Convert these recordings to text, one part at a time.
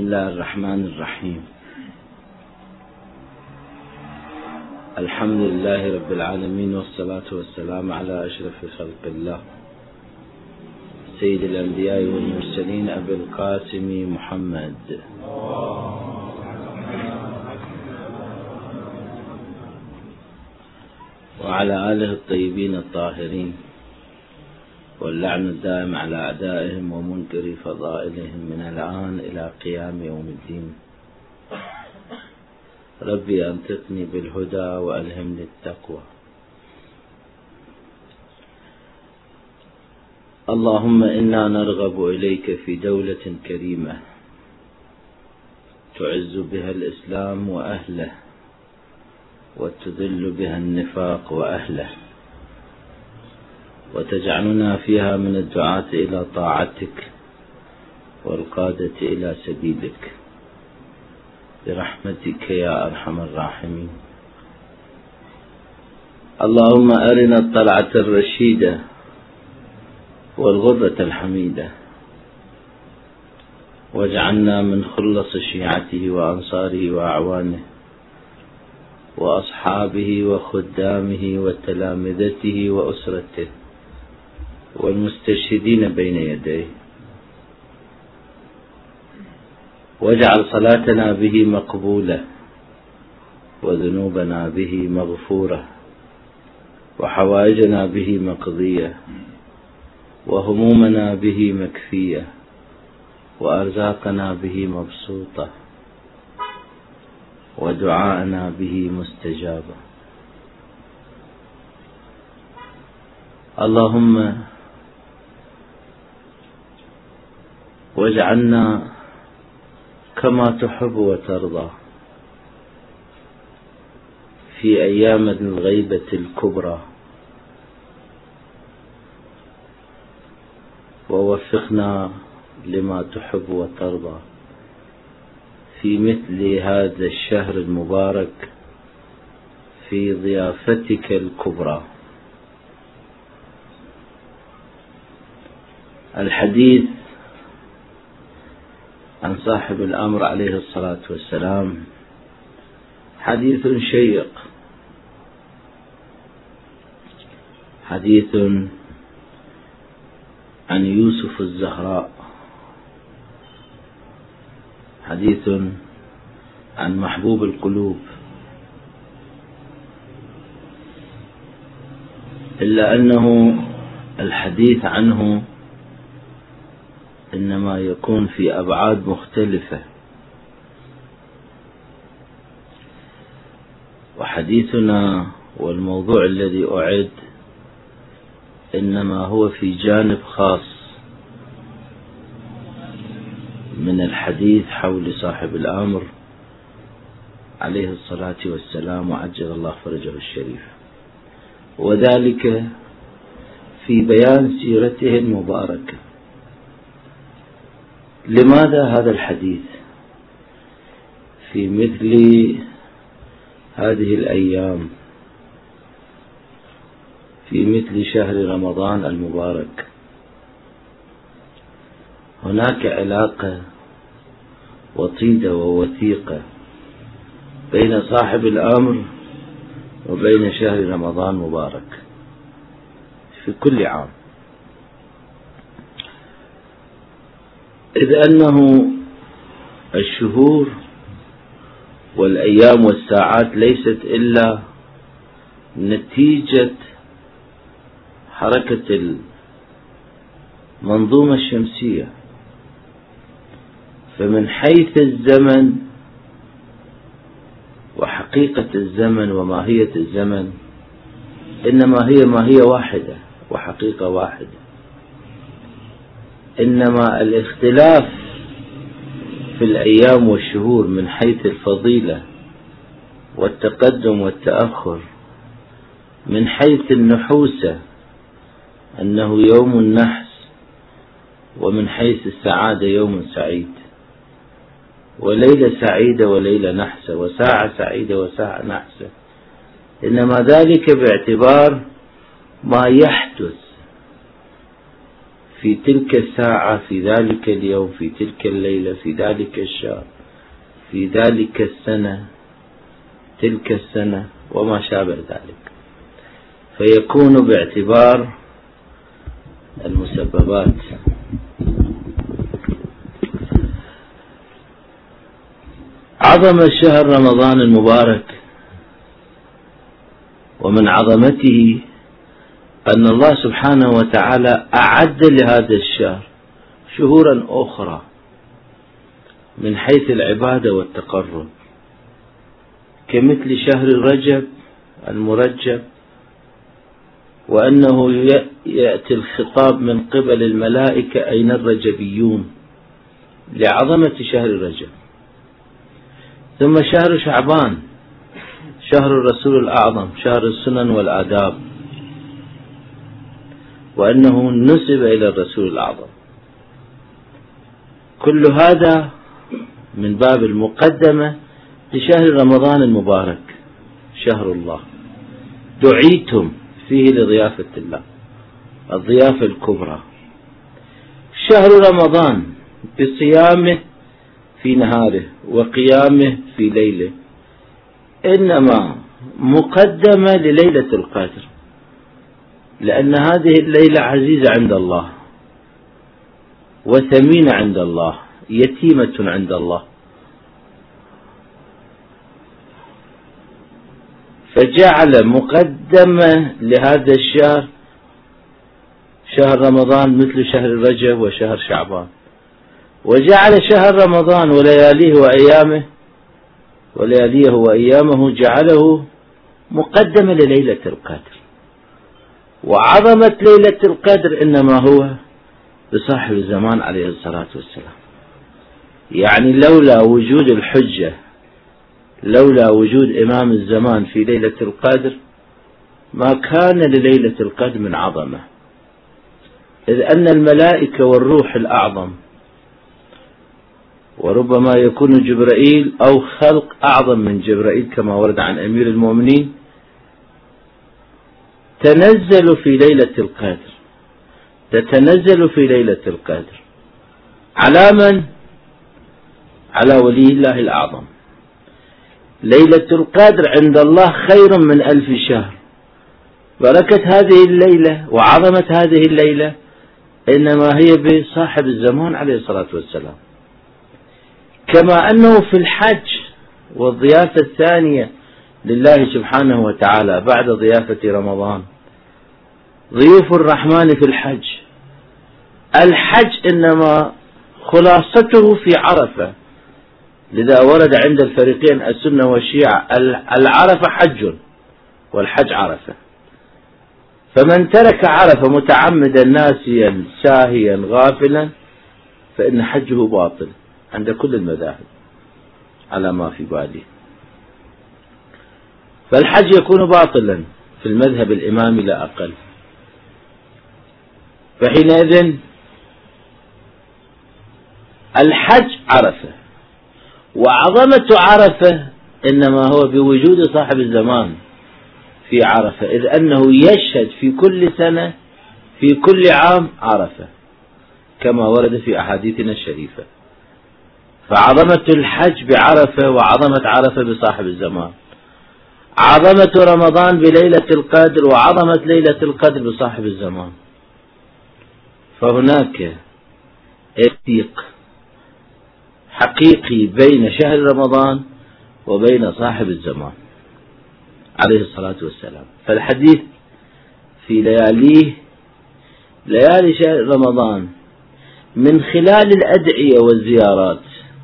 الله الرحمن الرحيم. الحمد لله رب العالمين، والصلاة والسلام على أشرف خلق الله سيد الأنبياء والمرسلين أبي القاسم محمد وعلى آله الطيبين الطاهرين، واللعن الدائم على أعدائهم ومنكر فضائلهم من الآن إلى قيام يوم الدين. ربي أنطقني بالهدى وألهمني التقوى. اللهم إنا نرغب إليك في دولة كريمة تعز بها الإسلام وأهله، وتذل بها النفاق وأهله، وتجعلنا فيها من الدعاة إلى طاعتك والقادة إلى سبيلك برحمتك يا أرحم الراحمين. اللهم أرنا الطلعة الرشيدة والغرة الحميدة، واجعلنا من خلص شيعته وأنصاره وأعوانه وأصحابه وخدامه وتلامذته وأسرته والمستشهدين بين يديه، واجعل صلاتنا به مقبولة وذنوبنا به مغفورة وحوائجنا به مقضية وهمومنا به مكفية وأرزاقنا به مبسوطة ودعاءنا به مستجابة. اللهم واجعلنا كما تحب وترضى في أيام الغيبة الكبرى، ووفقنا لما تحب وترضى في مثل هذا الشهر المبارك في ضيافتك الكبرى. الحديث عن صاحب الأمر عليه الصلاة والسلام حديث شيق، حديث عن يوسف الزهراء، حديث عن محبوب القلوب، إلا أنه الحديث عنه إنما يكون في أبعاد مختلفة، وحديثنا والموضوع الذي أعد إنما هو في جانب خاص من الحديث حول صاحب الأمر عليه الصلاة والسلام وعجل الله فرجه الشريف، وذلك في بيان سيرته المباركة. لماذا هذا الحديث في مثل هذه الأيام، في مثل شهر رمضان المبارك؟ هناك علاقة وطيدة ووثيقة بين صاحب الأمر وبين شهر رمضان مبارك في كل عام، إذ أنه الشهور والأيام والساعات ليست إلا نتيجة حركة المنظومة الشمسية. فمن حيث الزمن وحقيقة الزمن وماهية الزمن إنما هي ماهية واحدة وحقيقة واحدة، إنما الاختلاف في الأيام والشهور من حيث الفضيلة والتقدم والتأخر، من حيث النحوسة أنه يوم النحس، ومن حيث السعادة يوم سعيد، وليلة سعيدة وليلة نحسة، وساعة سعيدة وساعة نحسة، إنما ذلك باعتبار ما يحدث في تلك الساعة، في ذلك اليوم، في تلك الليلة، في ذلك الشهر، في ذلك السنة، تلك السنة، وما شابه ذلك. فيكون باعتبار المسببات. عظم الشهر رمضان المبارك، ومن عظمته أن الله سبحانه وتعالى أعد لهذا الشهر شهورا أخرى من حيث العبادة والتقرب، كمثل شهر رجب المرجب، وأنه يأتي الخطاب من قبل الملائكة أين الرجبيون لعظمة شهر رجب. ثم شهر شعبان شهر الرسول الأعظم، شهر السنن والآداب، وأنه نسب إلى الرسول الأعظم. كل هذا من باب المقدمة لشهر رمضان المبارك، شهر الله، دعيتم فيه لضيافة الله، الضيافة الكبرى. شهر رمضان بصيامه في نهاره وقيامه في ليله إنما مقدمة لليلة القدر، لأن هذه الليلة عزيزة عند الله وثمينة عند الله، يتيمة عند الله، فجعل مقدمة لهذا الشهر شهر رمضان مثل شهر رجب وشهر شعبان، وجعل شهر رمضان ولياليه وأيامه جعله مقدمة لليلة القدر. وعظمة ليلة القدر إنما هو بصاحب الزمان عليه الصلاة والسلام. يعني لولا وجود الحجة، لولا وجود إمام الزمان في ليلة القدر ما كان لليلة القدر من عظمة، إذ أن الملائكة والروح الأعظم، وربما يكون جبرائيل أو خلق أعظم من جبرائيل كما ورد عن أمير المؤمنين، تتنزل في ليلة القدر على من؟ على ولي الله الأعظم. ليلة القدر عند الله خير من 1000 شهر. بركة هذه الليلة وعظمة هذه الليلة إنما هي بصاحب الزمان عليه الصلاة والسلام. كما أنه في الحج والضيافة الثانية لله سبحانه وتعالى بعد ضيافة رمضان، ضيوف الرحمن في الحج. الحج إنما خلاصته في عرفة، لذا ورد عند الفريقين السنة والشيعة العرفة حج والحج عرفة. فمن ترك عرفة متعمدا ناسيا ساهيا غافلا فإن حجه باطل عند كل المذاهب على ما في بالي. فالحج يكون باطلا في المذهب الإمامي لا أقل. فحينئذ الحج عرفة، وعظمة عرفة إنما هو بوجود صاحب الزمان في عرفة، إذ أنه يشهد في كل سنة في كل عام عرفة كما ورد في أحاديثنا الشريفة. فعظمة الحج بعرفة، وعظمة عرفة بصاحب الزمان، عظمة رمضان بليلة القدر، وعظمة ليلة القدر بصاحب الزمان. فهناك اتفاق حقيقي بين شهر رمضان وبين صاحب الزمان عليه الصلاة والسلام. فالحديث في ليالي شهر رمضان من خلال الأدعية والزيارات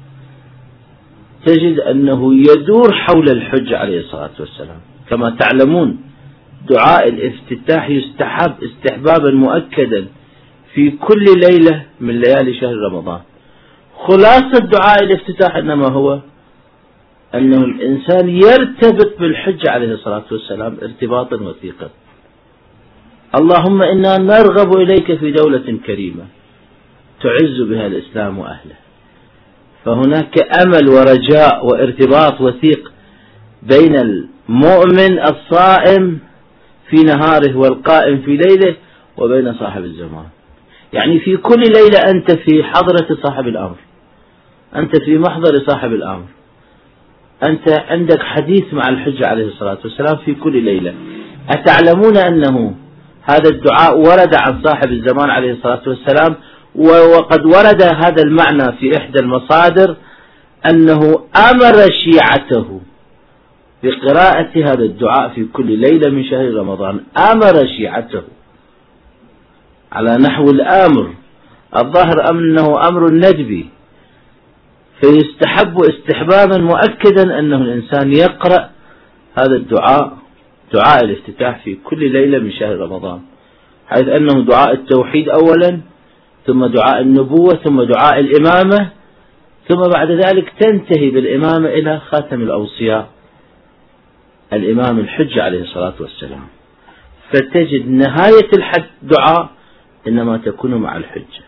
تجد أنه يدور حول الحج عليه الصلاة والسلام. كما تعلمون دعاء الافتتاح يستحب استحبابا مؤكدا في كل ليلة من ليالي شهر رمضان. خلاصة دعاء الافتتاح إنما هو أنه الإنسان يرتبط بالحج عليه الصلاة والسلام ارتباطا وثيقا. اللهم إنا نرغب إليك في دولة كريمة تعز بها الإسلام وأهله. فهناك أمل ورجاء وارتباط وثيق بين المؤمن الصائم في نهاره والقائم في ليله وبين صاحب الزمان. يعني في كل ليلة أنت في حضرة صاحب الأمر، أنت في محضر صاحب الأمر، أنت عندك حديث مع الحجة عليه الصلاة والسلام في كل ليلة. أتعلمون أنه هذا الدعاء ورد عن صاحب الزمان عليه الصلاة والسلام، وقد ورد هذا المعنى في إحدى المصادر أنه أمر شيعته بقراءة هذا الدعاء في كل ليلة من شهر رمضان، أمر شيعته على نحو الأمر، الظاهر أنه أمر ندبي، فيستحب استحبابا مؤكدا أنه الإنسان يقرأ هذا الدعاء، دعاء الافتتاح في كل ليلة من شهر رمضان، حيث أنه دعاء التوحيد أولا، ثم دعاء النبوة، ثم دعاء الإمامة، ثم بعد ذلك تنتهي بالإمامة إلى خاتم الأوصياء الإمام الحجة عليه الصلاة والسلام. فتجد نهاية الدعاء إنما تكون مع الحجة.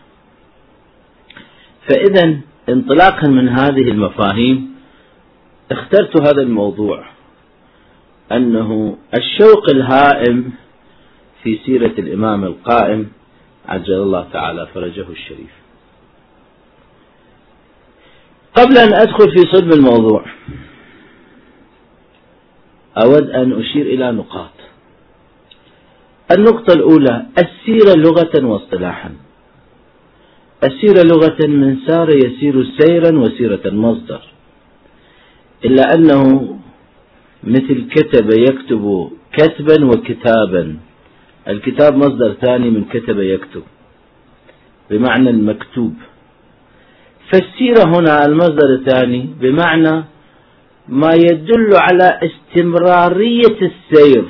فإذا انطلاقا من هذه المفاهيم اخترت هذا الموضوع، أنه الشوق الهائم في سيرة الإمام القائم عجل الله تعالى فرجه الشريف. قبل أن أدخل في صلب الموضوع أود أن أشير إلى نقاط. النقطة الأولى: السيرة لغة واصطلاحا. السيرة لغة من سار يسير سيرا وسيرة مصدر، إلا أنه مثل كتب يكتب كتبا وكتابا، الكتاب مصدر ثاني من كتب يكتب بمعنى المكتوب، فالسيرة هنا المصدر الثاني بمعنى ما يدل على استمرارية السير،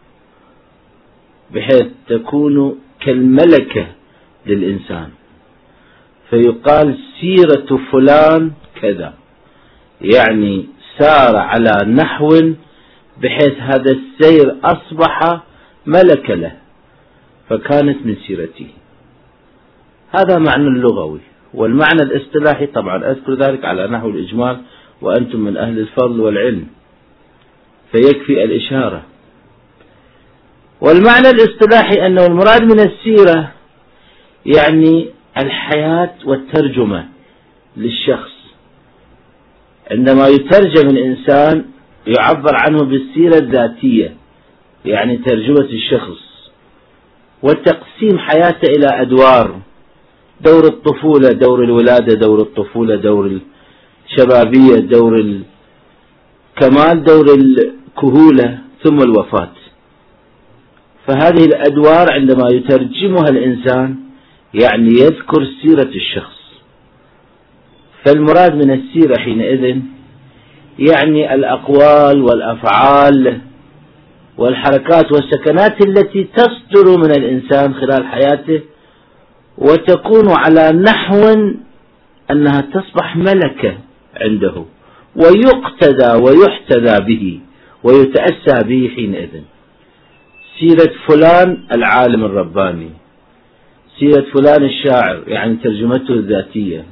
بحيث تكون كالملكة للإنسان، فيقال سيرة فلان كذا، يعني سار على نحو بحيث هذا السير أصبح ملكة له، فكانت من سيرته. هذا معنى اللغوي. والمعنى الاصطلاحي طبعا أذكر ذلك على نحو الإجمال، وأنتم من أهل الفضل والعلم فيكفي الإشارة. والمعنى الاصطلاحي أنه المراد من السيرة يعني الحياة والترجمة للشخص. عندما يترجم الإنسان يعبر عنه بالسيرة الذاتية، يعني ترجمة الشخص، وتقسيم حياته إلى أدوار: دور الطفولة، دور الولادة، دور الطفولة، دور الشبابية، دور الكمال، دور الكهولة، ثم الوفاة. فهذه الأدوار عندما يترجمها الإنسان يعني يذكر سيرة الشخص. فالمراد من السيرة حينئذ يعني الأقوال والأفعال والحركات والسكنات التي تصدر من الإنسان خلال حياته، وتكون على نحو أنها تصبح ملكة عنده، ويقتدى ويحتذى به ويتأسى به حينئذ. سيرة فلان العالم الرباني، سيرة فلان الشاعر، يعني ترجمته الذاتية.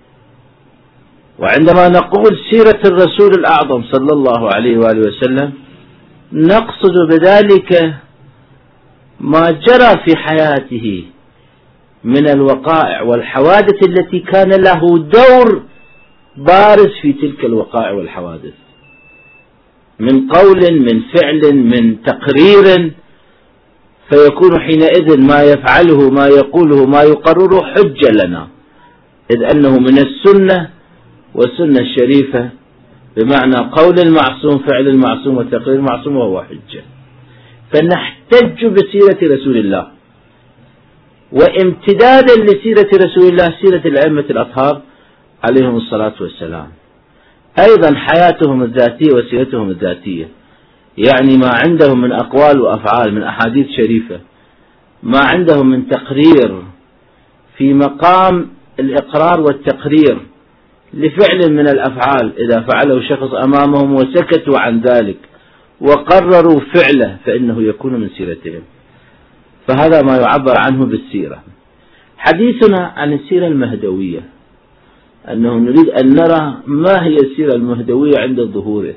وعندما نقول سيرة الرسول الأعظم صلى الله عليه وآله وسلم نقصد بذلك ما جرى في حياته من الوقائع والحوادث التي كان له دور بارز في تلك الوقائع والحوادث، من قول، من فعل، من تقرير، فيكون حينئذ ما يفعله، ما يقوله، ما يقرره حجة لنا، إذ أنه من السنة، والسنة الشريفة بمعنى قول المعصوم، فعل المعصوم، وتقرير المعصوم، وهو حجة. فنحتج بسيرة رسول الله، وامتدادا لسيرة رسول الله سيرة الأئمة الأطهار عليهم الصلاة والسلام، أيضا حياتهم الذاتية وسيرتهم الذاتية، يعني ما عندهم من أقوال وأفعال، من أحاديث شريفة، ما عندهم من تقرير في مقام الإقرار والتقرير لفعل من الأفعال إذا فعله شخص أمامهم وسكتوا عن ذلك وقرروا فعله فإنه يكون من سيرتهم. فهذا ما يعبر عنه بالسيرة. حديثنا عن السيرة المهدوية، أنه نريد أن نرى ما هي السيرة المهدوية عند ظهوره.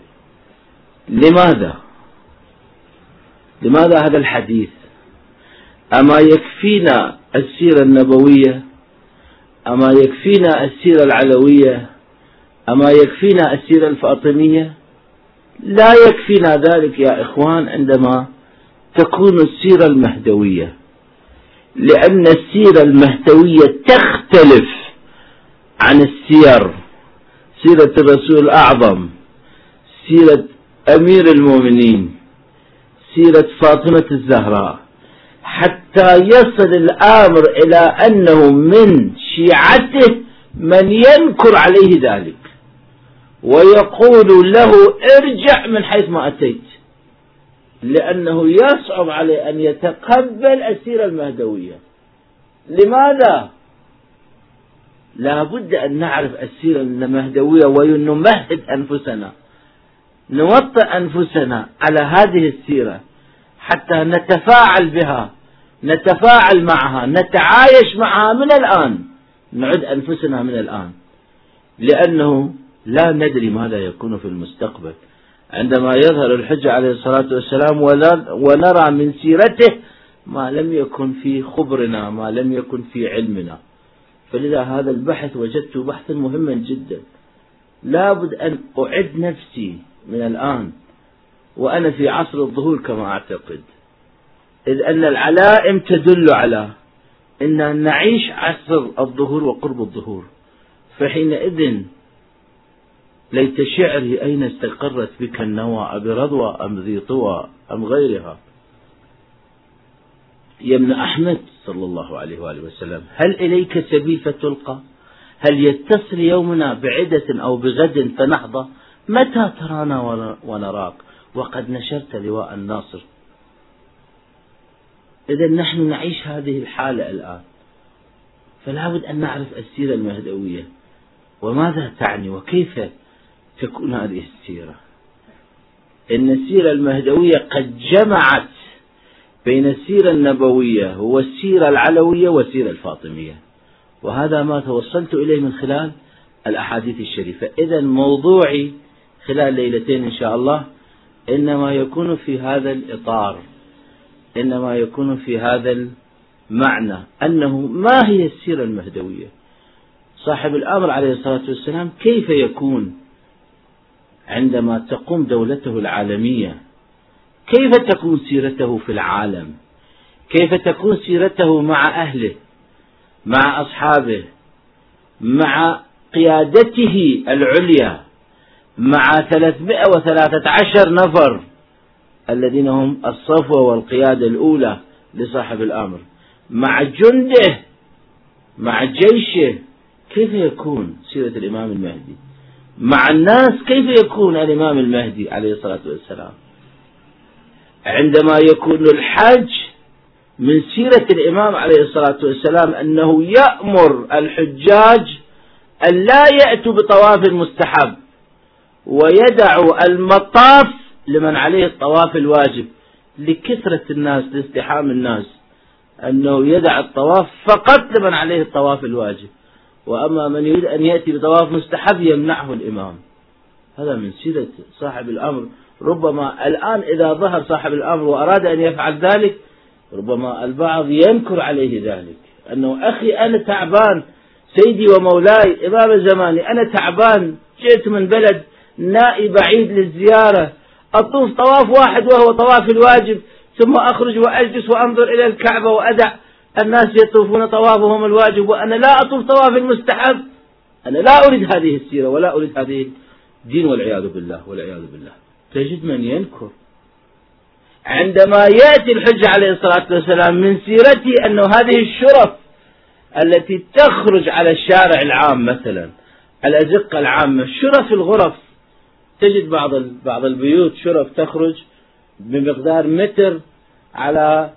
لماذا هذا الحديث؟ أما يكفينا السيرة النبوية؟ أما يكفينا السيرة العلوية؟ أما يكفينا السيرة الفاطمية؟ لا يكفينا ذلك يا إخوان عندما تكون السيرة المهدوية، لأن السيرة المهدوية تختلف عن السير، سيرة الرسول الأعظم، سيرة أمير المؤمنين، سيرة فاطمة الزهراء، حتى يصل الأمر إلى أنه من شيعته من ينكر عليه ذلك ويقول له ارجع من حيث ما أتيت، لأنه يصعب عليه أن يتقبل السيرة المهدوية. لماذا؟ لا بد أن نعرف السيرة المهدوية ونمهد أنفسنا، نوطئ أنفسنا على هذه السيرة حتى نتفاعل بها، نتفاعل معها، نتعايش معها من الآن، نعد أنفسنا من الآن، لأنه لا ندري ماذا يكون في المستقبل عندما يظهر الحجة عليه الصلاة والسلام ونرى من سيرته ما لم يكن في خبرنا، ما لم يكن في علمنا. فلذا هذا البحث وجدته بحثا مهما جدا، لابد أن أعد نفسي من الآن وأنا في عصر الظهور كما أعتقد، إذ أن العلائم تدل على أن نعيش عصر الظهور وقرب الظهور. فحينئذ ليت شعري أين استقرت بك النوى، أبرضوى أم ذي طوى أم غيرها. يا ابن أحمد صلى الله عليه وآله وسلم، هل إليك سبيل فتلقى؟ هل يتصل يومنا بعدة أو بغد فنحظى؟ متى ترانا ونراك وقد نشرت لواء الناصر؟ إذا نحن نعيش هذه الحالة الآن، فلا بد أن نعرف السيرة المهدوية وماذا تعني وكيف تكون هذه السيرة. إن السيرة المهدوية قد جمعت بين السيرة النبوية والسيرة العلوية والسيرة الفاطمية، وهذا ما توصلت إليه من خلال الأحاديث الشريفة. إذا موضوعي خلال ليلتين إن شاء الله إنما يكون في هذا الإطار، إنما يكون في هذا المعنى، أنه ما هي السيرة المهدوية؟ صاحب الأمر عليه الصلاة والسلام كيف يكون عندما تقوم دولته العالمية؟ كيف تكون سيرته في العالم؟ كيف تكون سيرته مع أهله، مع أصحابه، مع قيادته العليا، مع 313 نفر الذين هم الصفوة والقيادة الأولى لصاحب الأمر، مع جنده، مع جيشه؟ كيف يكون سيرة الإمام المهدي مع الناس؟ كيف يكون الإمام المهدي عليه الصلاة والسلام؟ عندما يكون الحج من سيرة الإمام عليه الصلاة والسلام أنه يأمر الحجاج أن لا يأتوا بطواف المستحب ويدعوا المطاف لمن عليه الطواف الواجب، لكثرة الناس، لازدحام الناس، أنه يدع الطواف فقط لمن عليه الطواف الواجب، وأما من يريد أن يأتي بطواف مستحب يمنعه الإمام. هذا من سيرة صاحب الأمر. ربما الآن إذا ظهر صاحب الأمر وأراد أن يفعل ذلك ربما البعض ينكر عليه ذلك، أنه أخي أنا تعبان، سيدي ومولاي إمام زماني، أنا تعبان، جئت من بلد نائي بعيد للزيارة، أطوف طواف واحد وهو طواف الواجب، ثم أخرج وأجلس وأنظر إلى الكعبة وأدع الناس يطوفون طوافهم الواجب وأنا لا أطوف طواف المستحب. أنا لا أريد هذه السيرة ولا أريد هذه الدين، والعياذ بالله والعياذ بالله. تجد من ينكر عندما يأتي الحجة عليه الصلاة والسلام من سيرته أنه هذه الشرف التي تخرج على الشارع العام، مثلا الأزقة العامة، شرف الغرف، تجد بعض البيوت شرف تخرج بمقدار متر على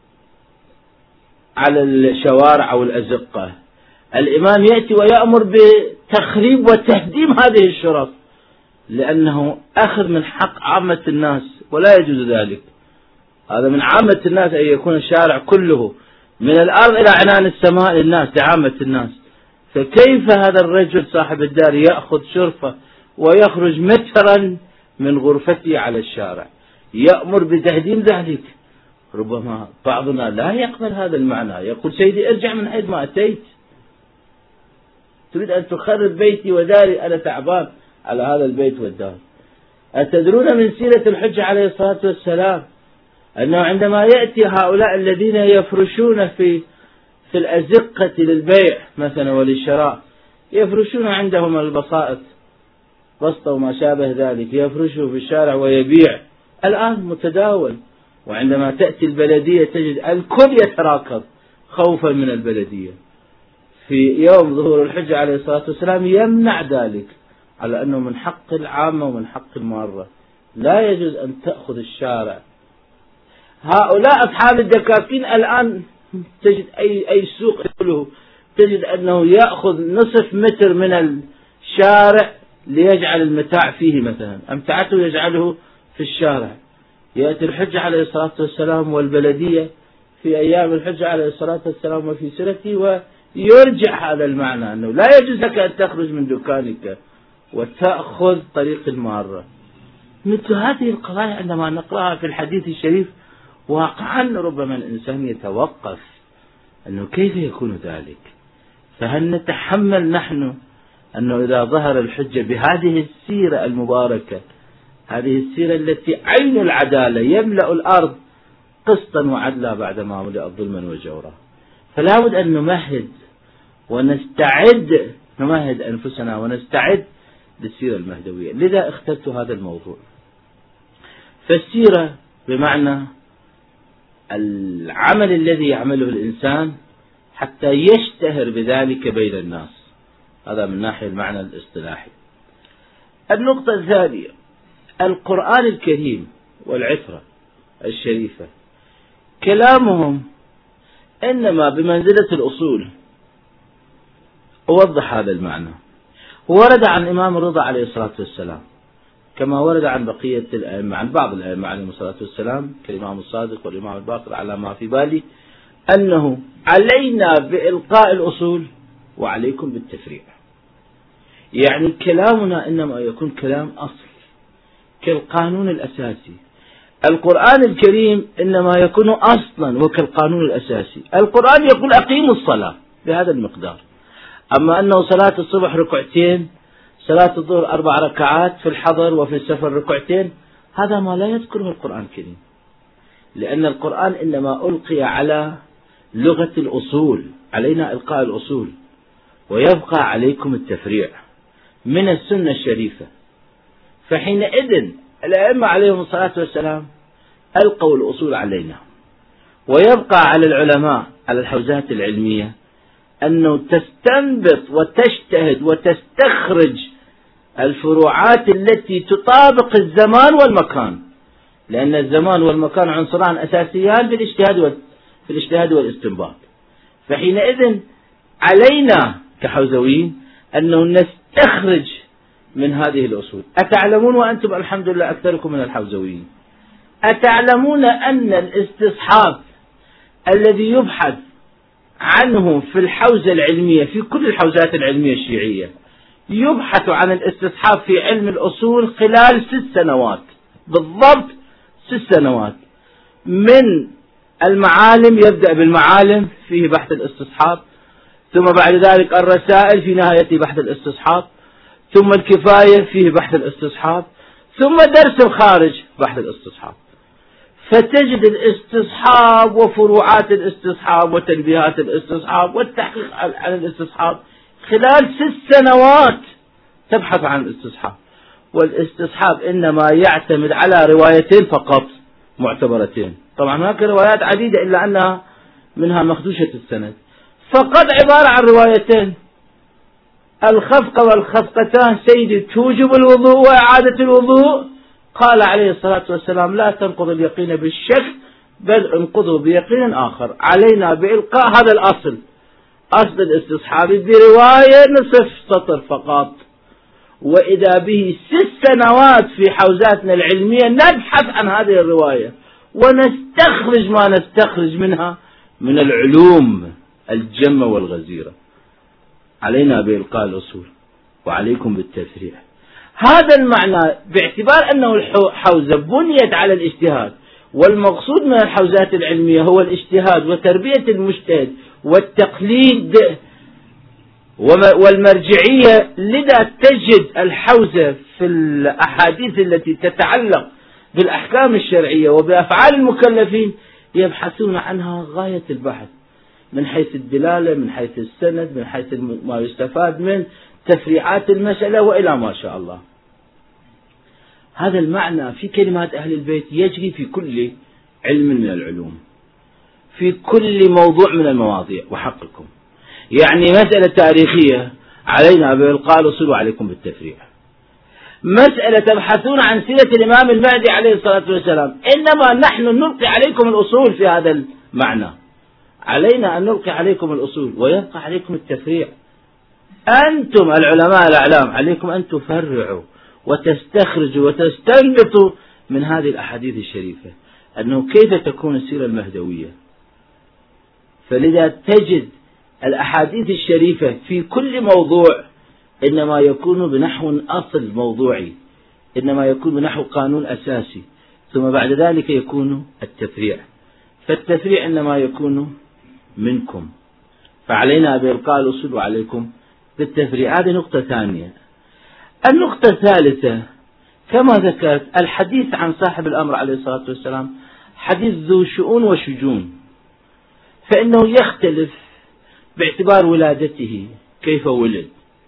الشوارع أو الأزقة. الإمام يأتي ويأمر بتخريب وتهديم هذه الشرف، لأنه أخذ من حق عامة الناس ولا يجوز ذلك. هذا من عامة الناس أن يكون الشارع كله من الأرض إلى عنان السماء للناس، لعامة الناس. فكيف هذا الرجل صاحب الدار يأخذ شرفة ويخرج مترا من غرفته على الشارع، يأمر بتهديم ذلك ربما بعضنا لا يقبل هذا المعنى، يقول سيدي ارجع من حيث ما أتيت، تريد أن تخرب بيتي وداري، أنا تعبان على هذا البيت والدار. أتدرون من سيرة الحجة عليه الصلاة والسلام أنه عندما يأتي هؤلاء الذين يفرشون في الأزقة للبيع مثلا وللشراء، يفرشون عندهم البسائط بسطة وما شابه ذلك، يفرشه في الشارع ويبيع، الآن متداول. وعندما تأتي البلدية تجد الكل يتراكض خوفا من البلدية. في يوم ظهور الحجة عليه الصلاة والسلام يمنع ذلك، على أنه من حق العامة ومن حق المارة، لا يجوز أن تأخذ الشارع. هؤلاء أصحاب الدكاكين الآن تجد أي سوق له تجد أنه يأخذ نصف متر من الشارع ليجعل المتاع فيه، مثلا أمتعته يجعله في الشارع. يأتي الحجة عليه الصلاة والسلام والبلدية في أيام الحجة عليه الصلاة والسلام وفي سيرته ويرجع هذا المعنى، أنه لا يجوز لك أن تخرج من دكانك وتأخذ طريق المارة. مثل هذه القضايا عندما نقرأها في الحديث الشريف واقعا ربما الإنسان يتوقف أنه كيف يكون ذلك. فهل نتحمل نحن أنه إذا ظهر الحجة بهذه السيرة المباركة، هذه السيرة التي عين العدالة يملأ الأرض قسطا وعدلا بعدما ملئت ظلما وجورا، فلا بد أن نمهد ونستعد، نمهد أنفسنا ونستعد للسيرة المهدوية. لذا اخترت هذا الموضوع. فالسيرة بمعنى العمل الذي يعمله الإنسان حتى يشتهر بذلك بين الناس، هذا من ناحية المعنى الاصطلاحي. النقطة الثانية، القرآن الكريم والعترة الشريفة كلامهم إنما بمنزلة الأصول. أوضح هذا المعنى. ورد عن الإمام الرضا عليه الصلاة والسلام كما ورد عن بقية الأئمة، عن بعض الأئمة عليهم الصلاة والسلام كالإمام الصادق والإمام الباقر على ما في بالي، أنه علينا بإلقاء الأصول وعليكم بالتفريع. يعني كلامنا إنما يكون كلام أصل كالقانون الأساسي. القرآن الكريم إنما يكون أصلا وكالقانون الأساسي. القرآن يقول أقيموا الصلاة بهذا المقدار، أما أنه صلاة الصبح ركعتين، صلاة الظهر 4 ركعات، في الحضر وفي السفر ركعتين، هذا ما لا يذكره القرآن الكريم، لأن القرآن إنما ألقي على لغة الأصول، علينا إلقاء الأصول، ويبقى عليكم التفريع من السنة الشريفة. فحينئذ الأئمة عليهم الصلاة والسلام ألقوا الأصول علينا، ويبقى على العلماء على الحوزات العلمية أنه تستنبط وتجتهد وتستخرج الفروعات التي تطابق الزمان والمكان، لأن الزمان والمكان عنصران أساسيان في الاجتهاد والاستنباط. فحينئذ علينا كحوزويين أنه نستخرج من هذه الأصول. أتعلمون وأنتم الحمد لله أكثركم من الحوزويين، أتعلمون أن الاستصحاب الذي يبحث عنه في الحوزة العلمية، في كل الحوزات العلمية الشيعية، يبحث عن الاستصحاب في علم الأصول خلال 6 سنوات بالضبط، 6 سنوات. من المعالم يبدأ بالمعالم فيه بحث الاستصحاب، ثم بعد ذلك الرسائل في نهاية بحث الاستصحاب، ثم الكفاية فيه بحث الاستصحاب، ثم درس الخارج بحث الاستصحاب. فتجد الاستصحاب وفروعات الاستصحاب وتنبيهات الاستصحاب والتحقيق عن الاستصحاب خلال 6 سنوات تبحث عن الاستصحاب. والاستصحاب إنما يعتمد على روايتين فقط معتبرتين، طبعا هناك روايات عديدة إلا أنها منها مخدوشة السند، فقط عبارة عن روايتين: الخفقة والخفقتان سيدي توجب الوضوء وإعادة الوضوء. قال عليه الصلاة والسلام: لا تنقض اليقين بالشك بل انقضوا بيقين آخر. علينا بإلقاء هذا الأصل، أصل الاستصحاب برواية نصف سطر فقط، وإذا به 6 سنوات في حوزاتنا العلمية نبحث عن هذه الرواية ونستخرج ما نستخرج منها من العلوم الجمة والغزيرة. علينا بإلقاء الأصول وعليكم بالتفريع. هذا المعنى باعتبار أنه الحوزة بنيت على الاجتهاد والمقصود من الحوزات العلمية هو الاجتهاد وتربية المجتهد والتقليد والمرجعية. لذا تجد الحوزة في الأحاديث التي تتعلق بالأحكام الشرعية وبأفعال المكلفين يبحثون عنها غاية البحث، من حيث الدلالة، من حيث السند، من حيث ما يستفاد من تفريعات المسألة وإلى ما شاء الله. هذا المعنى في كلمات أهل البيت يجري في كل علم من العلوم، في كل موضوع من المواضيع. وحقكم يعني مسألة تاريخية علينا بإلقاء الأصول وعليكم بالتفريع. مسألة تبحثون عن سيرة الإمام المهدي عليه الصلاة والسلام، إنما نحن نلقي عليكم الأصول في هذا المعنى. علينا أن نلقي عليكم الأصول ويبقى عليكم التفريع. أنتم العلماء الأعلام عليكم أن تفرعوا وتستخرجوا وتستنبطوا من هذه الأحاديث الشريفة أنه كيف تكون السيرة المهدوية. فلذا تجد الأحاديث الشريفة في كل موضوع إنما يكون بنحو أصل موضوعي، إنما يكون بنحو قانون أساسي، ثم بعد ذلك يكون التفريع. فالتفريع إنما يكون منكم، فعلينا بإلقاء الأصول وعليكم بالتفريع. هذه نقطة ثانية. النقطة الثالثة كما ذكرت، الحديث عن صاحب الأمر عليه الصلاة والسلام حديث ذو شؤون وشجون، فإنه يختلف باعتبار ولادته كيف ولد،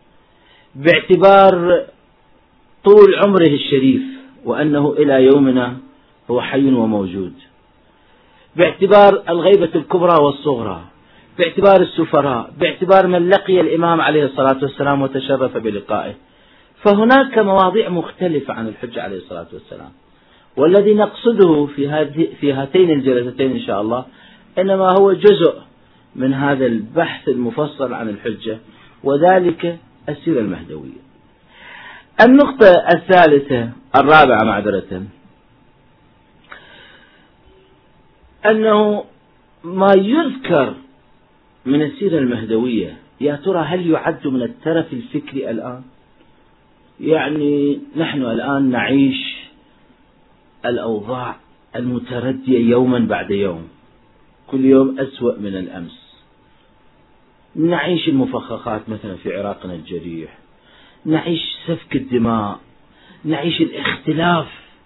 باعتبار طول عمره الشريف وأنه إلى يومنا هو حي وموجود، باعتبار الغيبة الكبرى والصغرى، باعتبار السفراء، باعتبار من لقي الإمام عليه الصلاة والسلام وتشرف بلقائه. فهناك مواضيع مختلفة عن الحجة عليه الصلاة والسلام، والذي نقصده في هاتين الجلستين إن شاء الله إنما هو جزء من هذا البحث المفصل عن الحجة، وذلك السيرة المهدوية. النقطة الرابعة معذرة، أنه ما يذكر من السيرة المهدوية يا ترى هل يعد من الترف الفكري الآن؟ يعني نحن الآن نعيش الأوضاع المتردية يوما بعد يوم، كل يوم أسوأ من الأمس. نعيش المفخخات مثلا في عراقنا الجريح، نعيش سفك الدماء، نعيش الاختلاف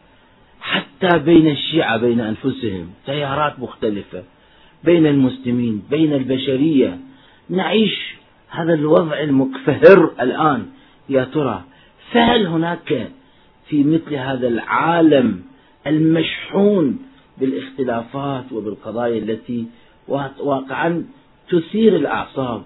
حتى بين الشيعة بين أنفسهم، تيارات مختلفة بين المسلمين بين البشرية، نعيش هذا الوضع المكفهر الآن. يا ترى فهل هناك في مثل هذا العالم المشحون بالاختلافات وبالقضايا التي واقعا تثير الأعصاب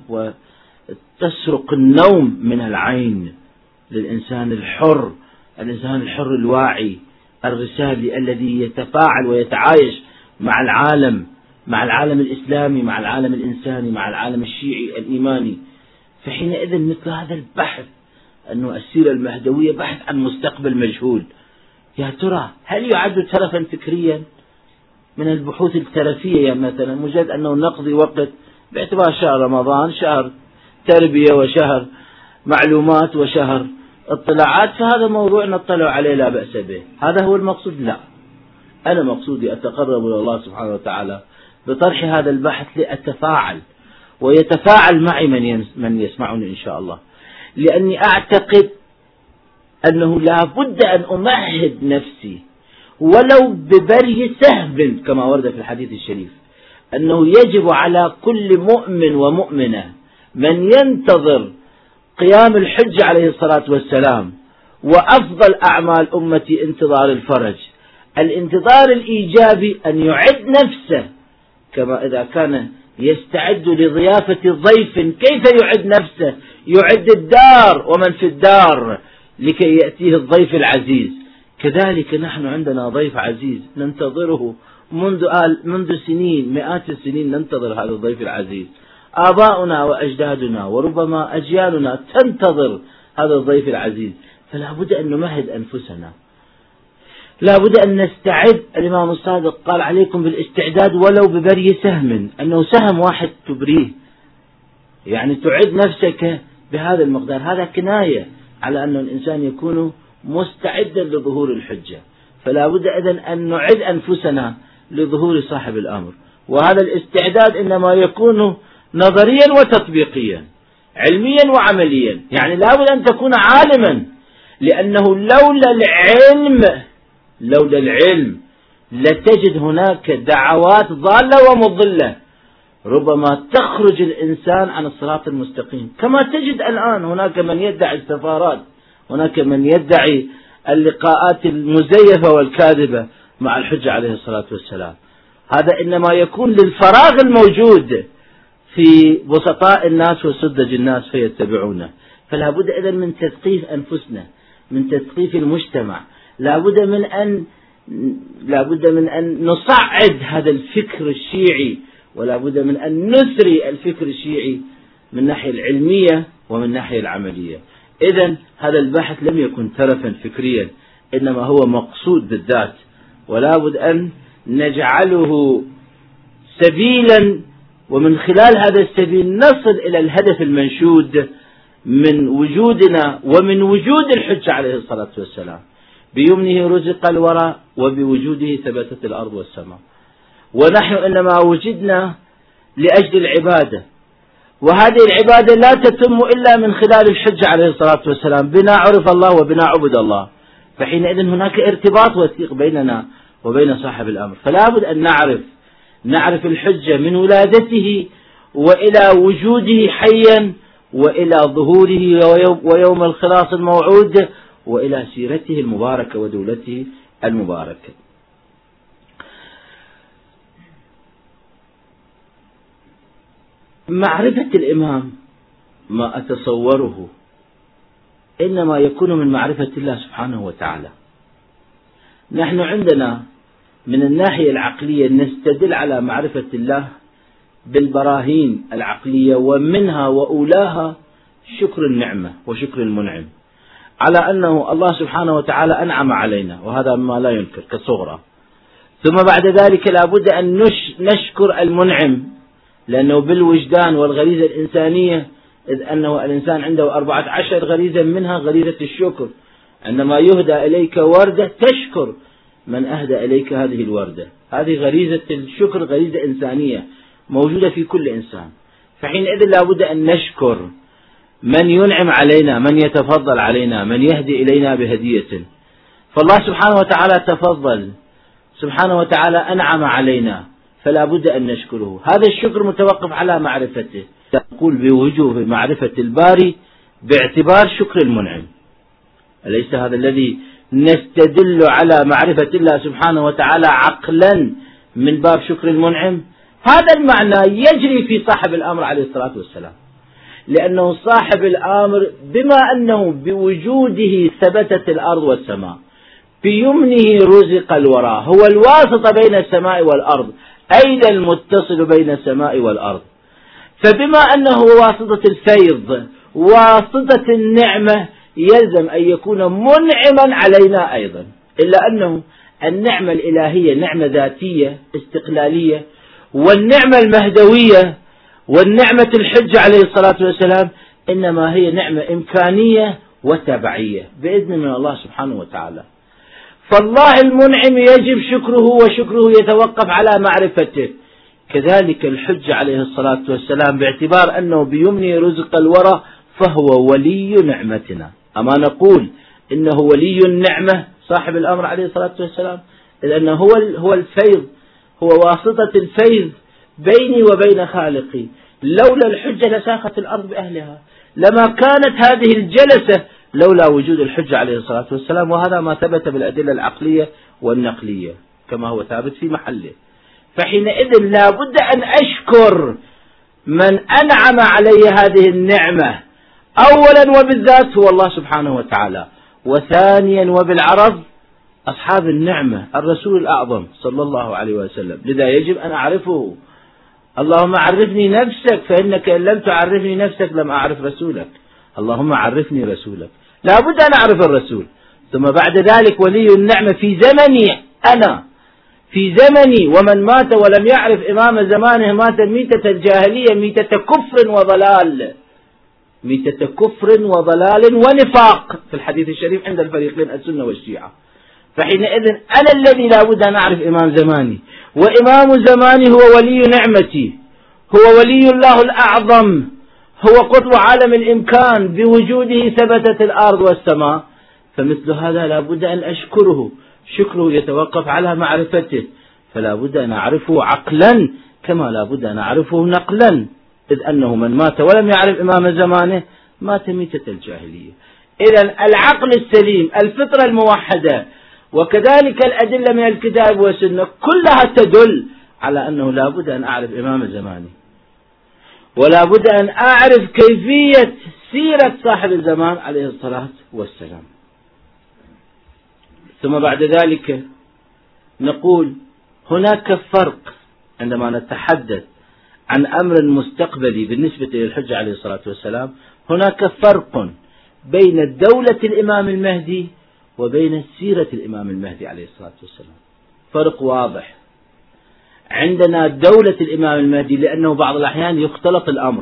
وتسرق النوم من العين للإنسان الحر، الإنسان الحر الواعي الرسالي الذي يتفاعل ويتعايش مع العالم الإسلامي، مع العالم الإنساني، مع العالم الشيعي الإيماني؟ فحينئذ مثل هذا البحث أنه السيرة المهدوية بحث عن مستقبل مجهول، يا ترى هل يعد ترفا فكريا من البحوث الترفية؟ يعني مثلا مجرد أنه نقضي وقت باعتبار شهر رمضان شهر تربية وشهر معلومات وشهر اطلاعات، فهذا موضوع نطلع عليه لا بأس به. هذا هو المقصود؟ لا، أنا مقصودي أتقرب إلى الله سبحانه وتعالى بطرح هذا البحث لأتفاعل ويتفاعل معي من يسمعني إن شاء الله، لأني أعتقد أنه لا بد أن أمهد نفسي ولو ببري سهم كما ورد في الحديث الشريف، أنه يجب على كل مؤمن ومؤمنة من ينتظر قيام الحج عليه الصلاة والسلام وأفضل أعمال أمتي انتظار الفرج، الانتظار الإيجابي، أن يعد نفسه كما إذا كان يستعد لضيافة ضيف كيف يعد نفسه، يعد الدار ومن في الدار لكي يأتيه الضيف العزيز. كذلك نحن عندنا ضيف عزيز ننتظره منذ سنين، مئات السنين ننتظر هذا الضيف العزيز. آباؤنا وأجدادنا وربما أجيالنا تنتظر هذا الضيف العزيز، فلا بد أن نمهد أنفسنا، لا بد أن نستعد. الإمام الصادق قال عليكم بالاستعداد ولو ببري سهم، أنه سهم واحد تبريه، يعني تعد نفسك بهذا المقدار. هذا كناية على أن الإنسان يكون مستعدا لظهور الحجة. فلا بد إذن أن نعد أنفسنا لظهور صاحب الأمر، وهذا الاستعداد إنما يكون نظريا وتطبيقيا، علميا وعمليا. يعني لا بد أن تكون عالما، لأنه لولا العلم لتجد هناك دعوات ضالة ومضلة، ربما تخرج الإنسان عن الصراط المستقيم، كما تجد الآن هناك من يدعي السفارات، هناك من يدعي اللقاءات المزيفة والكاذبة مع الحجة عليه الصلاة والسلام. هذا إنما يكون للفراغ الموجود في وسطاء الناس وسذج الناس فيتبعونه. فلا بد إذن من تثقيف أنفسنا، من تثقيف المجتمع، لا بد من أن نصعد هذا الفكر الشيعي، ولا بد من أن نثري الفكر الشيعي من الناحية العلمية ومن الناحية العملية. إذن هذا البحث لم يكن ترفا فكريا، إنما هو مقصود بالذات، ولا بد أن نجعله سبيلا، ومن خلال هذا السبيل نصل إلى الهدف المنشود من وجودنا ومن وجود الحجة عليه الصلاة والسلام. بيمنه رزق الورى وبوجوده ثبتت الأرض والسماء، ونحن إنما وجدنا لأجل العبادة، وهذه العبادة لا تتم إلا من خلال الحجة عليه الصلاة والسلام. بنا عرف الله وبنا عبد الله، فحينئذ هناك ارتباط وثيق بيننا وبين صاحب الأمر. فلا بد أن نعرف الحجة من ولادته وإلى وجوده حيا، وإلى ظهوره ويوم الخلاص الموعود، وإلى سيرته المباركة ودولته المباركة. معرفة الإمام ما أتصوره إنما يكون من معرفة الله سبحانه وتعالى. نحن عندنا من الناحية العقلية نستدل على معرفة الله بالبراهين العقلية، ومنها وأولاها شكر النعمة وشكر المنعم، على أنه الله سبحانه وتعالى أنعم علينا، وهذا ما لا ينكر كصغرى. ثم بعد ذلك لا بد أن نشكر المنعم، لأنه بالوجدان والغريزة الإنسانية، إذ أنه الإنسان عنده 14 غريزة، منها غريزة الشكر. عندما يهدى إليك وردة تشكر من أهدى إليك هذه الوردة. هذه غريزة الشكر، غريزة إنسانية موجودة في كل إنسان. فحينئذ لا بد أن نشكر من ينعم علينا، من يتفضل علينا، من يهدي إلينا بهدية. فالله سبحانه وتعالى تفضل، سبحانه وتعالى أنعم علينا، فلا بد أن نشكره. هذا الشكر متوقف على معرفته. تقول بوجوه معرفة الباري باعتبار شكر المنعم. أليس هذا الذي نستدل على معرفة الله سبحانه وتعالى عقلا من باب شكر المنعم؟ هذا المعنى يجري في صاحب الأمر عليه الصلاة والسلام، لأنه صاحب الأمر بما أنه بوجوده ثبتت الأرض والسماء، بيمنه رزق الورى، هو الواسطة بين السماء والأرض، أين المتصل بين السماء والأرض. فبما أنه واسطة الفيض، واسطة النعمة، يلزم أن يكون منعما علينا أيضا. إلا أنه النعمة الإلهية نعمة ذاتية استقلالية، والنعمة المهدوية والنعمة الحجة عليه الصلاة والسلام إنما هي نعمة إمكانية وتبعية بإذن من الله سبحانه وتعالى. فالله المنعم يجب شكره، وشكره يتوقف على معرفته. كذلك الحجة عليه الصلاة والسلام باعتبار أنه بيمنه رزق الورى فهو ولي نعمتنا. أما نقول إنه ولي النعمة صاحب الأمر عليه الصلاة والسلام، لأنه هو الفيض، هو واسطة الفيض بيني وبين خالقي. لولا الحجة لساخت الأرض بأهلها، لما كانت هذه الجلسة لولا وجود الحجة عليه الصلاة والسلام. وهذا ما ثبت بالأدلة العقلية والنقلية كما هو ثابت في محله. فحينئذ لا بد أن أشكر من أنعم علي هذه النعمة، أولا وبالذات هو الله سبحانه وتعالى، وثانيا وبالعرض أصحاب النعمة الرسول الأعظم صلى الله عليه وسلم. لذا يجب أن أعرفه. اللهم عرفني نفسك، فإنك إن لم تعرفني نفسك لم أعرف رسولك. اللهم عرفني رسولك. لا بد أن أعرف الرسول. ثم بعد ذلك ولي النعمة في زمني أنا، في زمني، ومن مات ولم يعرف إمام زمانه مات ميتة الجاهلية، ميتة كفر وضلال، ميتة كفر وضلال ونفاق في الحديث الشريف عند الفريقين السنة والشيعة. فحينئذ أنا الذي لا بد أن أعرف إمام زماني، وإمام زماني هو ولي نعمتي، هو ولي الله الأعظم، هو قطب عالم الإمكان، بوجوده ثبتت الأرض والسماء. فمثل هذا لا بد أن أشكره، شكره يتوقف على معرفته، فلا بد أن أعرفه عقلا كما لا بد أن أعرفه نقلا، إذ أنه من مات ولم يعرف إمام زمانه مات ميتة الجاهلية. إذا العقل السليم، الفطرة الموحدة، وكذلك الأدلة من الكتاب والسنة كلها تدل على أنه لا بد أن أعرف إمام زماني، ولا بد أن أعرف كيفية سيرة صاحب الزمان عليه الصلاة والسلام. ثم بعد ذلك نقول هناك فرق عندما نتحدث عن أمر مستقبلي بالنسبة للحجة عليه الصلاة والسلام، هناك فرق بين الدولة الإمام المهدي وبين سيرة الإمام المهدي عليه الصلاة والسلام، فرق واضح. عندنا دولة الإمام المهدي لأنه بعض الأحيان يختلط الأمر،